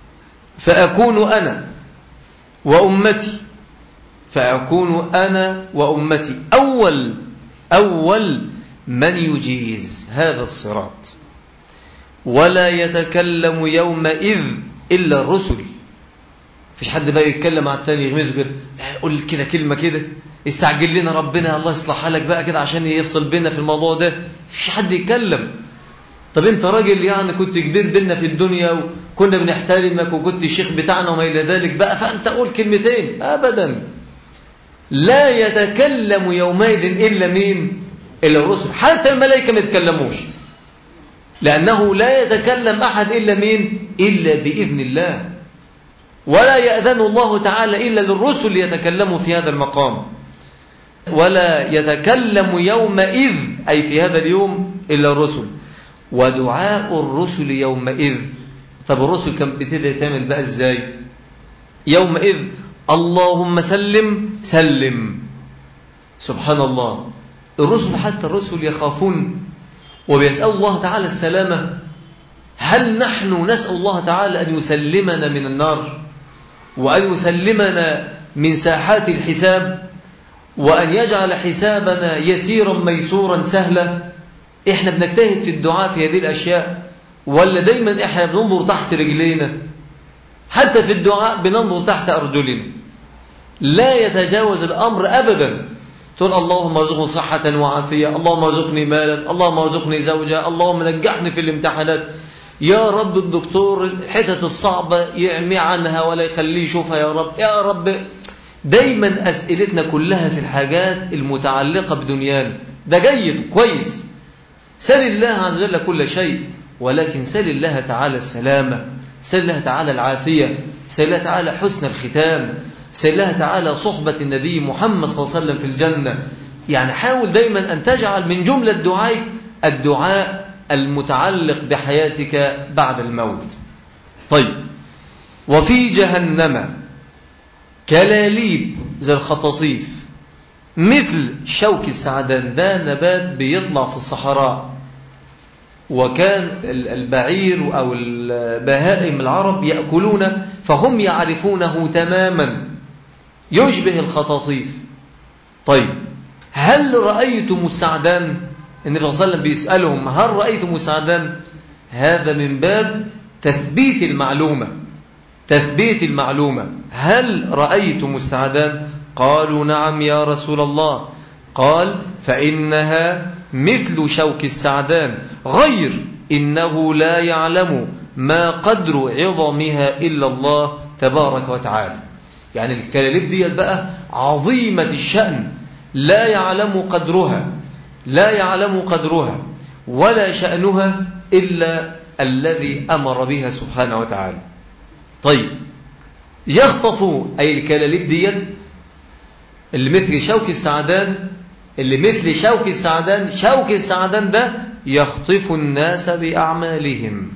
فأكون أنا وأمتي، فأكون أنا وأمتي أول أول من يجيز هذا الصراط، ولا يتكلم يومئذ إلا الرسل. فيش حد بقى يتكلم على التاني يغمز كده، قول كده كلمة كده، استعجل لنا ربنا الله يصلح حالك بقى كده عشان يفصل بينا في الموضوع ده. فيش حد يتكلم. طب انت راجل يعني كنت كبير بينا في الدنيا وكنا بنحترمك وكنت الشيخ بتاعنا وما إلى ذلك بقى، فأنت قول كلمتين. أبدا، لا يتكلم يومئذ إلا مين؟ إلا الرسل. حتى الملائكة ما يتكلموش، لأنه لا يتكلم أحد إلا مين؟ إلا بإذن الله. ولا يأذن الله تعالى إلا للرسل يتكلموا في هذا المقام. ولا يتكلم يومئذ أي في هذا اليوم إلا الرسل. ودعاء الرسل يومئذ، طب الرسل كان بتبدأ تعمل بقى إزاي؟ يومئذ اللهم سلم سلم. سبحان الله، الرسل حتى الرسل يخافون وبيسأل الله تعالى السلامة. هل نحن نسأل الله تعالى أن يسلمنا من النار، وأن يسلمنا من ساحات الحساب، وأن يجعل حسابنا يسيرا ميسورا سهلا؟ إحنا بنجتهد في الدعاء في هذه الأشياء، ولا دايما إحنا بننظر تحت رجلينا؟ حتى في الدعاء بننظر تحت أرجلنا. لا يتجاوز الأمر أبدا. تقول اللهم ارزقني صحة وعافية، اللهم ارزقني مالا، اللهم ارزقني زوجة، اللهم نجحني في الامتحانات. يا رب الدكتور الحتة الصعبة يعمي عنها ولا يخليه يشوفها يا رب، يا رب. دايما أسئلتنا كلها في الحاجات المتعلقة بدنيانا. ده جيد كويس، سل الله عز وجل كل شيء، ولكن سل الله تعالى السلامة، سل الله تعالى العافية، سل الله تعالى حسن الختام، سل الله تعالى صحبة النبي محمد صلى الله عليه وسلم في الجنة. يعني حاول دايما أن تجعل من جملة دعائك الدعاء المتعلق بحياتك بعد الموت. طيب، وفي جهنم كلاليب زي الخطاطيف مثل شوك السعدان. ده نبات بيطلع في الصحراء، وكان البعير أو البهائم العرب يأكلون، فهم يعرفونه تماما، يشبه الخطاطيف. طيب، هل رأيتم السعدان؟ النبي صلى الله عليه وسلم بيسألهم هل رأيتم السعدان؟ هذا من باب تثبيت المعلومة، تثبيت المعلومة. هل رأيتم السعدان؟ قالوا نعم يا رسول الله. قال فإنها مثل شوك السعدان، غير إنه لا يعلم ما قدر عظمها إلا الله تبارك وتعالى. يعني الكلاليب ديت بقى عظيمة الشأن، لا يعلم قدرها لا يعلم قدرها ولا شأنها إلا الذي أمر بها سبحانه وتعالى. طيب، يخطف أي الكلاليب ديت اللي مثل شوك السعدان اللي مثل شوك السعدان شوك السعدان ده يخطف الناس بأعمالهم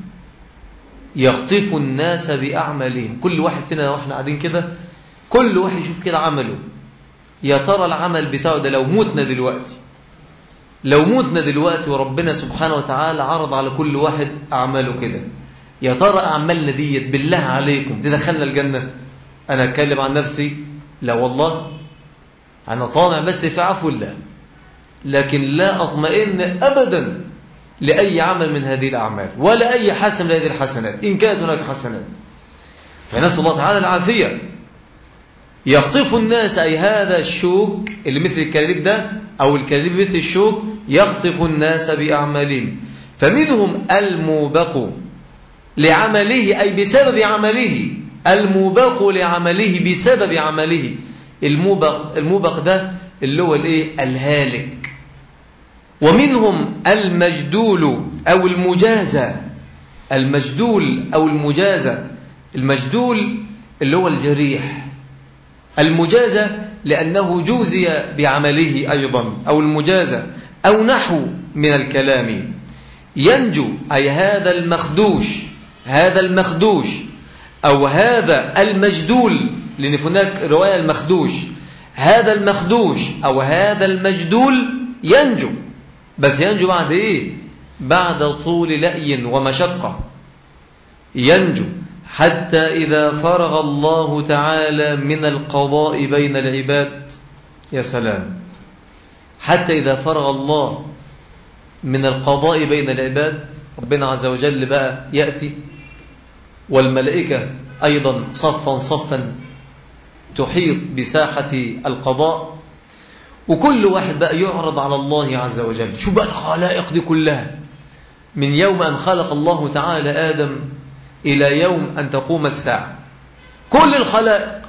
يخطف الناس بأعمالهم. كل واحد فينا واحنا قاعدين كده، كل واحد يشوف كده عمله، يا ترى العمل بتاعه ده لو موتنا دلوقتي لو موتنا دلوقتي وربنا سبحانه وتعالى عرض على كل واحد أعماله كده، يا ترى أعمالنا ديت بالله عليكم تدخلنا الجنة؟ أنا أتكلم عن نفسي، لا والله، أنا طامع بس في عفو الله، لكن لا أطمئن أبدا لأي عمل من هذه الأعمال ولا أي حسن من هذه الحسنات إن كانت هناك حسنات. فنسأل الله تعالى العافية. يخطف الناس أي هذا الشوك اللي مثل الكلاليب ده أو الكلاليب مثل الشوك يخطف الناس بأعمالهم، فمنهم الموبق لعمله أي بسبب عمله، الموبق لعمله بسبب عمله. الموبق, الموبق ده اللي هو الايه؟ الهالك. ومنهم المجدول أو المجازى المجدول أو المجازى المجدول اللي هو الجريح، المجازى لأنه جوزي بعمله أيضا، أو المجازى أو نحو من الكلام. ينجو أي هذا المخدوش هذا المخدوش أو هذا المجدول، لأن هناك رواية المخدوش، هذا المخدوش أو هذا المجدول ينجو، بس ينجو بعد إيه؟ بعد طول لأي ومشقة. ينجو حتى إذا فرغ الله تعالى من القضاء بين العباد. يا سلام، حتى إذا فرغ الله من القضاء بين العباد، ربنا عز وجل بقى يأتي والملائكة أيضا صفا صفا تحيط بساحة القضاء، وكل واحد بقى يعرض على الله عز وجل. شو بقى الخلائق دي كلها من يوم أن خلق الله تعالى آدم إلى يوم أن تقوم الساعة، كل الخلائق،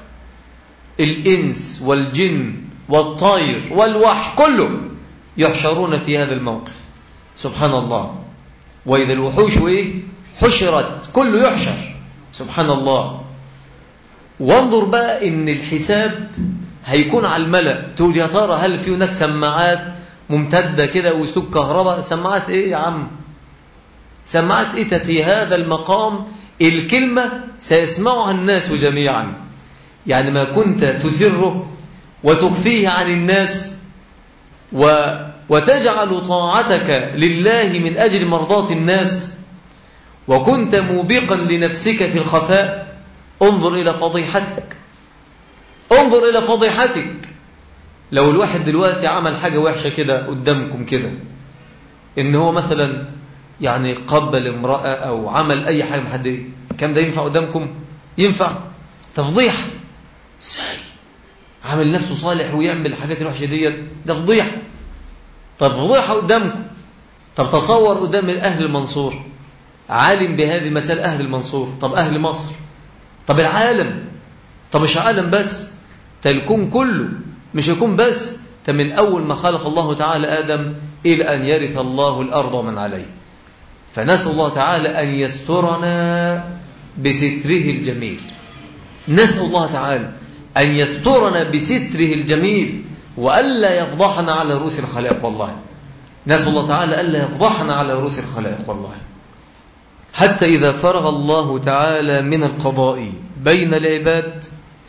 الإنس والجن والطير والوحش كله يحشرون في هذا الموقف. سبحان الله. وإذا الوحوش إيه؟ حشرت، كله يحشر. سبحان الله. وانظر بقى إن الحساب هيكون على الملأ. تقول يا ترى هل في هناك سماعات ممتدة كده وسلوك كهرباء؟ سماعات إيه يا عم؟ سماعات إيه في هذا المقام؟ الكلمة سيسمعها الناس جميعا، يعني ما كنت تسره وتخفيه عن الناس و... وتجعل طاعتك لله من أجل مرضاة الناس، وكنت موبقا لنفسك في الخفاء. انظر إلى فضيحتك انظر إلى فضيحتك. لو الواحد دلوقتي عمل حاجة وحشة كده قدامكم كده، إن هو مثلا يعني قبل امرأة أو عمل أي حاجة محد، كم ده ينفع قدامكم؟ ينفع؟ تفضيح. ازاي عامل نفسه صالح ويعمل الحاجات الوحشة ديت؟ ده فضيحة. طب فضيحة قدامكم. طب تصور قدام أهل المنصور، عالم بهذه مسألة أهل المنصور، طب أهل مصر، طب العالم، طب مش عالم بس، الكون كله، مش يكون بس، من أول ما خلق الله تعالى آدم إلى أن يرث الله الأرض ومن عليه. فنسأل الله تعالى أن يسترنا بستره الجميل. نسأل الله تعالى أن يسترنا بستره الجميل وألا يفضحنا على رؤوس الخلائق. والله نسأل الله تعالى ألا يفضحنا على رؤوس الخلائق. والله حتى إذا فرغ الله تعالى من القضاء بين العباد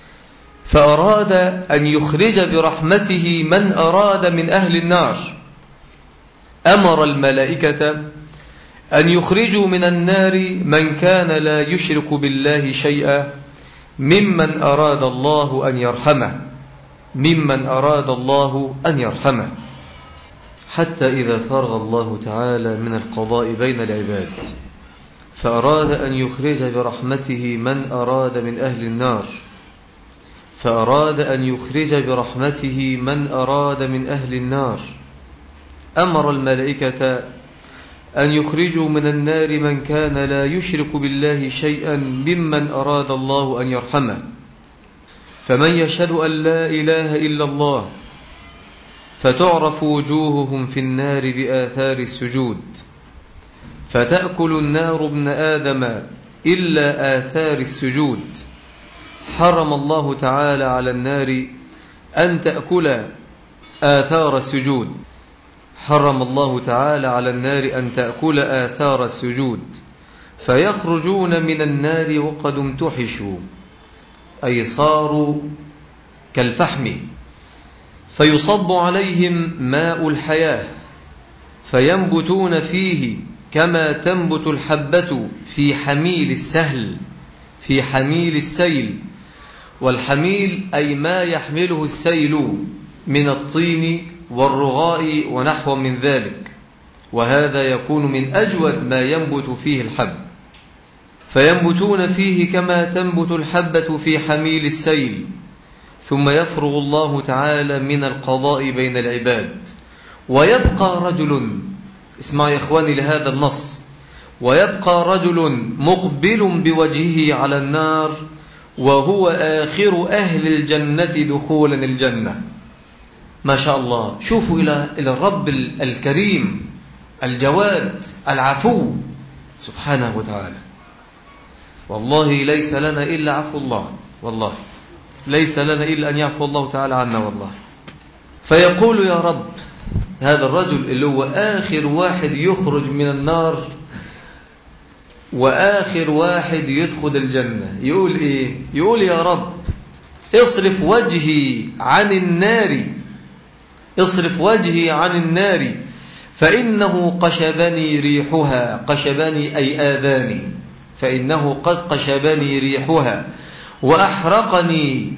فأراد أن يخرج برحمته من أراد من أهل النار، أمر الملائكة أن يخرجوا من النار من كان لا يشرك بالله شيئا ممن أراد الله أن يرحمه ممن أراد الله أن يرحمه حتى إذا فرغ الله تعالى من القضاء بين العباد فأراد أن يخرج برحمته من أراد من أهل النار فأراد أن يخرج برحمته من أراد من أهل النار أمر الملائكة أن يخرجوا من النار من كان لا يشرك بالله شيئا ممن أراد الله أن يرحمه فمن يشهد أن لا إله إلا الله فتعرف وجوههم في النار بآثار السجود، فتأكل النار ابن آدم إلا آثار السجود، حرم الله تعالى على النار أن تأكل آثار السجود، حرم الله تعالى على النار أن تأكل آثار السجود، فيخرجون من النار وقد امتحشوا، أي صاروا كالفحم، فيصب عليهم ماء الحياة فينبتون فيه كما تنبت الحبة في حميل السهل في حميل السيل. والحميل أي ما يحمله السيل من الطين والرغاء ونحو من ذلك، وهذا يكون من أجود ما ينبت فيه الحب. فينبتون فيه كما تنبت الحبة في حميل السيل، ثم يفرغ الله تعالى من القضاء بين العباد، ويبقى رجل، اسمع يا إخواني لهذا النص، ويبقى رجل مقبل بوجهه على النار وهو آخر أهل الجنة دخولا الجنة. ما شاء الله، شوفوا إلى إلى الرب الكريم الجواد العفو سبحانه وتعالى. والله ليس لنا إلا عفو الله، والله ليس لنا إلا أن يعفو الله تعالى عنا والله. فيقول يا رب، هذا الرجل اللي هو آخر واحد يخرج من النار وآخر واحد يدخل الجنة، يقول إيه؟ يقول يا رب اصرف وجهي عن النار، اصرف وجهي عن النار فإنه قشبني ريحها، قشبني أي آذاني، فإنه قد قشبني ريحها، وأحرقني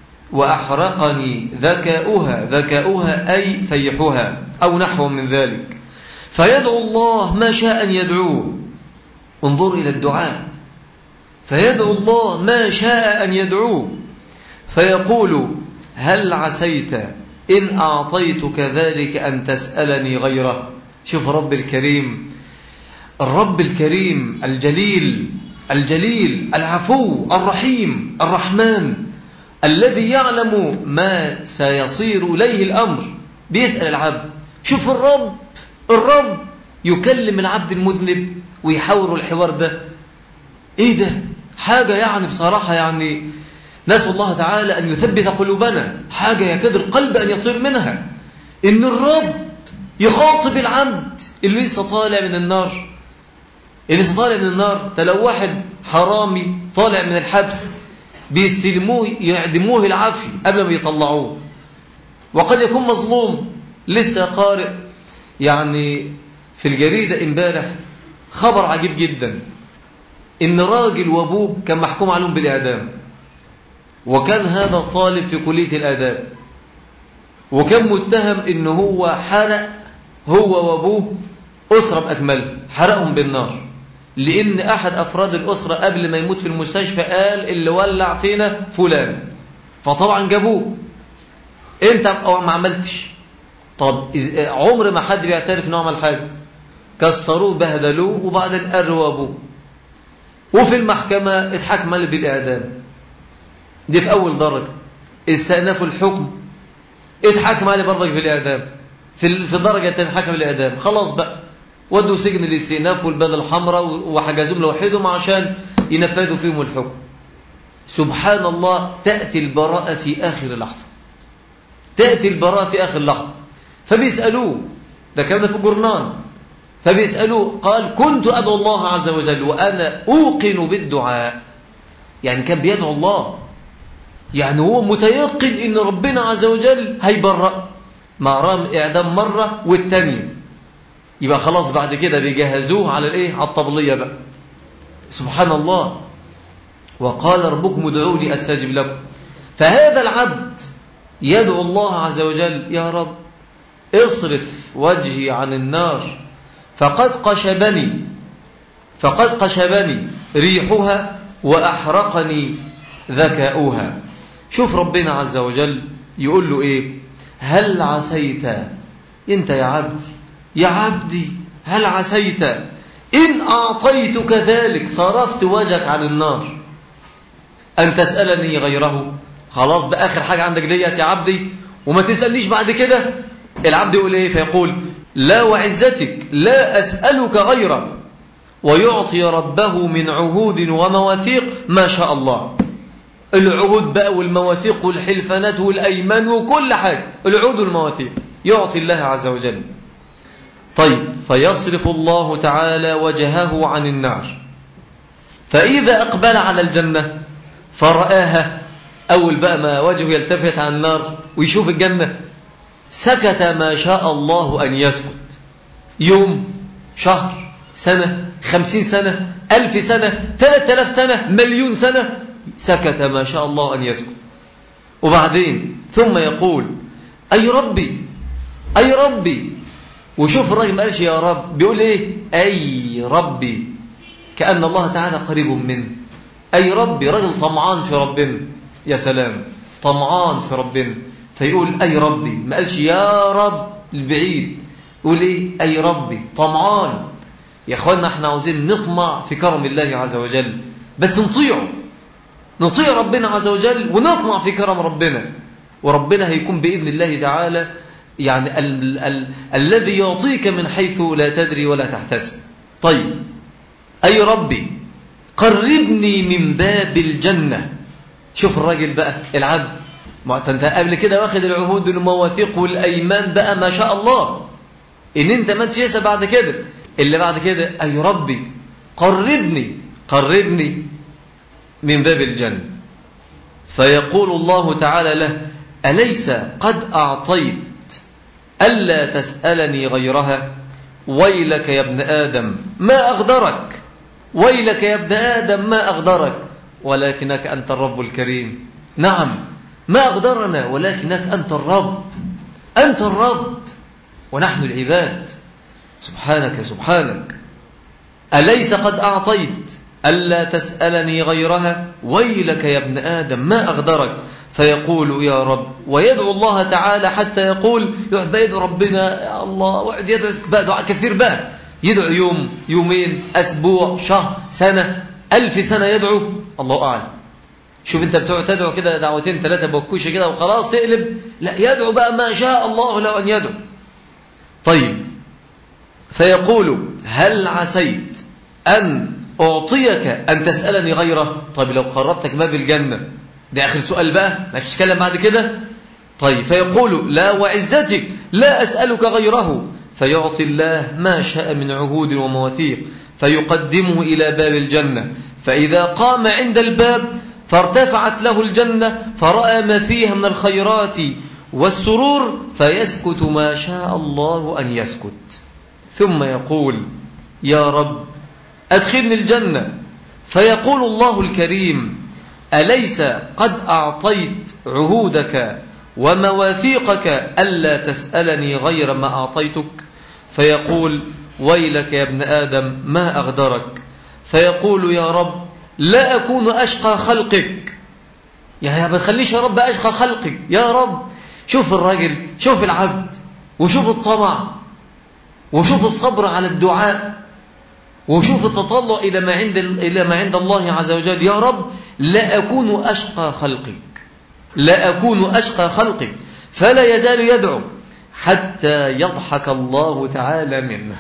وأحرقني ذكاؤها، ذكاؤها أي فيحها أو نحو من ذلك. فيدعو الله ما شاء أن يدعوه، انظر إلى الدعاء، فيدعو الله ما شاء أن يدعوه، فيقول هل عسيت إن أعطيتك ذلك أن تسألني غيره. شوف رب الكريم، الرب الكريم الجليل الجليل العفو الرحيم الرحمن الذي يعلم ما سيصير إليه الأمر، بيسأل العبد. شوف الرب الرب يكلم العبد المذنب ويحاور الحوار ده، ايه ده؟ حاجة يعني بصراحة يعني نسأل الله تعالى أن يثبت قلوبنا، حاجة يكاد القلب أن يطير منها، إن الرب يخاطب العبد اللي لسه طالع من النار، اللي لسه طالع من النار. تلو واحد حرامي طالع من الحبس بيستلموه يعدموه العافية قبل ما يطلعوه، وقد يكون مظلوم. لسه قارئ يعني في الجريدة امبارح خبر عجيب جدا، إن راجل وابوه كان محكوم عليهم بالإعدام، وكان هذا طالب في كلية الآداب، وكان متهم إنه هو حرق هو وابوه أسرة بأكملها، حرقهم بالنار، لأن أحد أفراد الأسرة قبل ما يموت في المستشفى قال اللي ولع فينا فلان، فطبعا جابوه. أنت ما عملتش، طب عمر ما حد بيعترف إنه عمل حاجة، كسروه بهدلوه وبعدين قروا أبوه، وفي المحكمة اتحكم عليه بالإعدام. دي في أول درجة. استأنفوا الحكم اتحكم عليه برضك بالإعدام. في في الدرجة الثانية حكم بالإعدام، خلاص بقى ودوا سجن الاستئناف والبدل الحمراء وحجزهم لوحدهم عشان ينفذوا فيهم الحكم. سبحان الله، تأتي البراءة في آخر لحظة، تأتي البراءة في آخر لحظة. فبيسألوه، ده كان في الجرنان، فبيسألوه قال كنت أدعو الله عز وجل وأنا أوقن بالدعاء، يعني كان بيدعو الله، يعني هو متيقن إن ربنا عز وجل هيبرأ، مع رام إعدام مرة والتانية، يبقى خلاص بعد كده بيجهزوه على الإيه؟ على الطبلية بقى. سبحان الله. وقال ربكم ادعوني أستجب لكم. فهذا العبد يدعو الله عز وجل يا رب اصرف وجهي عن النار فقد قشبني فقد قشبني ريحها وأحرقني ذكاؤها. شوف ربنا عز وجل يقول له إيه؟ هل عسيت، أنت يا عبدي يا عبدي هل عسيت إن أعطيتك ذلك، صرفت وجهك عن النار، أن تسألني غيره. خلاص بقى آخر حاجة عندك ديت يا عبدي وما تسألنيش بعد كده. العبد يقول إيه؟ فيقول لا وعزتك لا أسألك غيره، ويعطي ربه من عهود ومواثيق ما شاء الله. العهود بقى والمواثيق والحلفانات والأيمان وكل حاجة، العهود والمواثيق يعطي الله عز وجل. طيب فيصرف الله تعالى وجهه عن النار، فإذا أقبل على الجنة فرآها، أول بقى ما وجهه يلتفت عن النار ويشوف الجنة، سكت ما شاء الله أن يسكت. يوم، شهر، سنة، خمسين سنة، ألف سنة، ثلاثة آلاف سنة، مليون سنة، سكت ما شاء الله أن يسكت. وبعدين ثم يقول أي ربي أي ربي. وشوف الراجل ما قالش يا رب، بيقول إيه؟ أي ربي، كأن الله تعالى قريب منه. أي ربي، رجل طمعان في ربنا. يا سلام، طمعان في ربنا فيقول أي ربي، ما قالش يا رب البعيد، يقول إيه؟ أي ربي، طمعان. يا أخوانا احنا عاوزين نطمع في كرم الله عز وجل، بس نطيعه، نطيع ربنا عز وجل ونطمع في كرم ربنا، وربنا هيكون بإذن الله تعالى يعني ال ال الذي يعطيك من حيث لا تدري ولا تحتسب. طيب أي ربي قربني من باب الجنة. شوف الراجل بقى العبد، ما انت قبل كده واخد العهود والمواثيق والأيمان بقى ما شاء الله، إن انت ما تشيسه بعد كده. اللي بعد كده أي ربي قربني قربني من باب الجنة. فيقول الله تعالى له أليس قد أعطيت ألا تسألني غيرها؟ ويلك يا ابن آدم ما أغدرك، ويلك يا ابن آدم ما أغدرك، ولكنك أنت الرب الكريم. نعم ما أغدرنا، ولكنك أنت الرب، أنت الرب ونحن العباد. سبحانك سبحانك. أليس قد أعطيت ألا تسألني غيرها؟ ويلك يا ابن آدم ما أغدرك. فيقول يا رب، ويدعو الله تعالى حتى يقول يقعد يدعو ربنا يا الله، ويقعد يدعو بقى دعاء كثير بقى، يدعو يوم يومين أسبوع شهر سنة ألف سنة يدعو، الله أعلم. شوف انت بتقعد تدعو كده دعوتين ثلاثة بوكوشة كده وخلاص يقلب، لا يدعو بقى ما شاء الله له أن يدعو. طيب فيقول هل عسيت أن أعطيك أن تسألني غيره؟ طيب لو قربتك باب الجنة، ده آخر سؤال بقى، ما تتكلم بعد كده. طيب فيقول لا وعزتك لا أسألك غيره، فيعطي الله ما شاء من عهود ومواثيق، فيقدمه إلى باب الجنة، فإذا قام عند الباب فارتفعت له الجنة فرأى ما فيها من الخيرات والسرور، فيسكت ما شاء الله أن يسكت. ثم يقول يا رب أدخلني الجنة. فيقول الله الكريم أليس قد أعطيت عهودك ومواثيقك ألا تسألني غير ما أعطيتك؟ فيقول ويلك يا ابن آدم ما أغدرك. فيقول يا رب لا أكون أشقى خلقك، يعني ما تخليش يا رب أشقى خلقك يا رب. شوف الراجل، شوف العبد، وشوف الطمع، وشوف الصبر على الدعاء، وشوف التطلع إلى ما عند إلى ما عند الله عز وجل. يا رب لا أكون أشقى خلقك، لا أكون أشقى خلقك. فلا يزال يدعو حتى يضحك الله تعالى منه،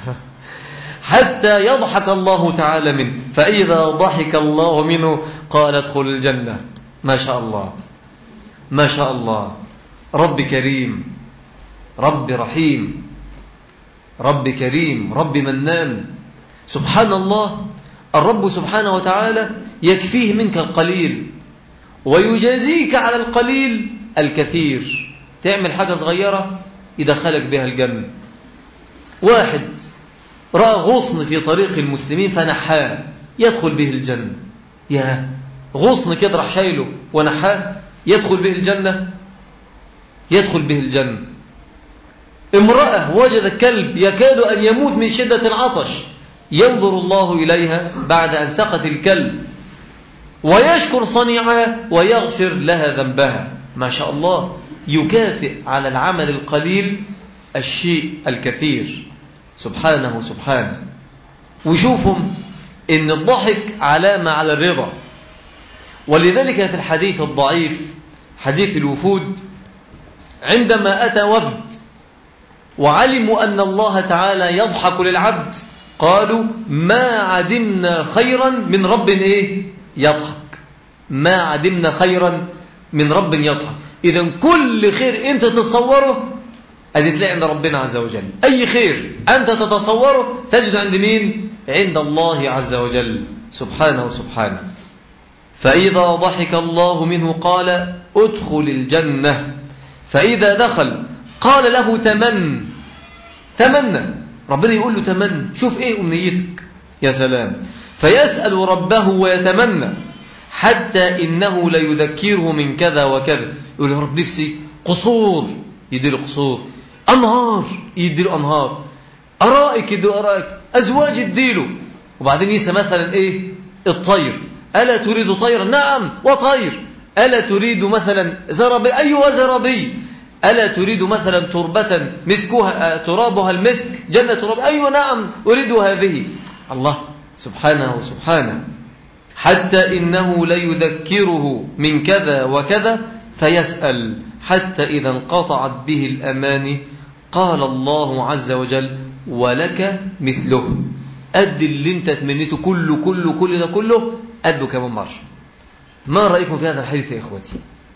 حتى يضحك الله تعالى منه. فإذا ضحك الله منه قال ادخل الجنة. ما شاء الله ما شاء الله. رب كريم، رب رحيم، رب كريم، رب منان. سبحان الله. الرب سبحانه وتعالى يكفيه منك القليل ويجازيك على القليل الكثير. تعمل حاجة صغيرة يدخلك بها الجنة. واحد رأى غصن في طريق المسلمين فنحاه يدخل به الجنة. يا غصن كده راح شايله ونحاه يدخل به الجنة، يدخل به الجنة. امرأة وجدت كلب يكاد أن يموت من شدة العطش، ينظر الله إليها بعد أن سقت الكلب ويشكر صنيعها ويغفر لها ذنبها. ما شاء الله. يكافئ على العمل القليل الشيء الكثير. سبحانه سبحانه. وشوفهم إن الضحك علامة على الرضا. ولذلك في الحديث الضعيف حديث الوفود، عندما أتى وفد وعلموا أن الله تعالى يضحك للعبد قالوا ما عدمنا خيرا من رب إيه؟ يضحك. ما عدمنا خيرا من رب يضحك. إذن كل خير أنت تتصوره أدي تلاقي عند ربنا عز وجل. أي خير أنت تتصوره تجد عند مين؟ عند الله عز وجل سبحانه وسبحانه. فإذا ضحك الله منه قال ادخل الجنة، فإذا دخل قال له تمن تمنى، ربنا يقول له تمنى، شوف إيه أمنيتك، يا سلام. فيسأل ربه ويتمنى حتى إنه ليذكره من كذا وكذا، يقول يا رب نفسي قصور، يديله قصور، أنهار يديله أنهار، أرائك يديله أرائك، أزواج يديله. وبعدين يسأل مثلا إيه؟ الطير، ألا تريد طيرا؟ نعم وطير. ألا تريد مثلا زربي؟ أيوة زربي. ألا تريد مثلا تربة مسكها ترابها المسك جنة تراب؟ أيوة نعم أريد هذه. الله سبحانه وسبحانه. حتى إنه ليذكره من كذا وكذا، فيسأل حتى إذا انقطعت به الأماني قال الله عز وجل ولك مثله، قد اللي انت تمنيته كله كله كل ده كله قده كمان مرة. ما رأيكم في هذا الحديث يا إخوتي؟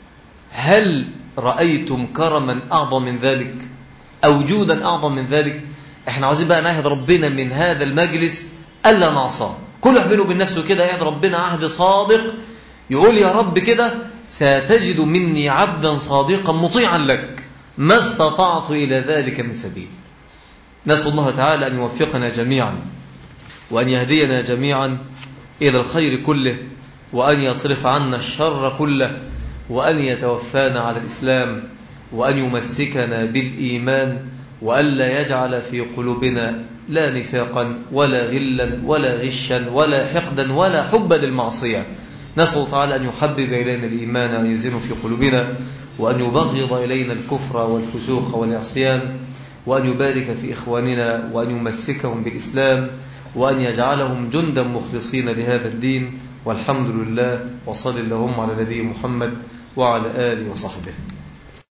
هل رأيتم كرما أعظم من ذلك أو جودا أعظم من ذلك؟ احنا عاوزين بقى نعهد ربنا من هذا المجلس ألا نعصاه. كل واحد بينه وبين نفسه كده يعهد ربنا عهد صادق، يقول يا رب كده ستجد مني عبدا صادقا مطيعا لك ما استطعت إلى ذلك من سبيل. نسأل الله تعالى أن يوفقنا جميعا وأن يهدينا جميعا إلى الخير كله، وأن يصرف عنا الشر كله، وأن يتوفانا على الإسلام، وأن يمسكنا بالإيمان، وألا يجعل في قلوبنا لا نفاقا ولا غلا ولا غشا ولا حقدا ولا حبا للمعصية. نسأل تعالى أن يحبب إلينا الإيمان وأن يزينه في قلوبنا، وأن يبغض إلينا الكفر والفسوق والعصيان، وأن يبارك في إخواننا وأن يمسكهم بالإسلام، وأن يجعلهم جندا مخلصين لهذا الدين. والحمد لله، وصل اللهم على نبي محمد وعلى آله وصحبه.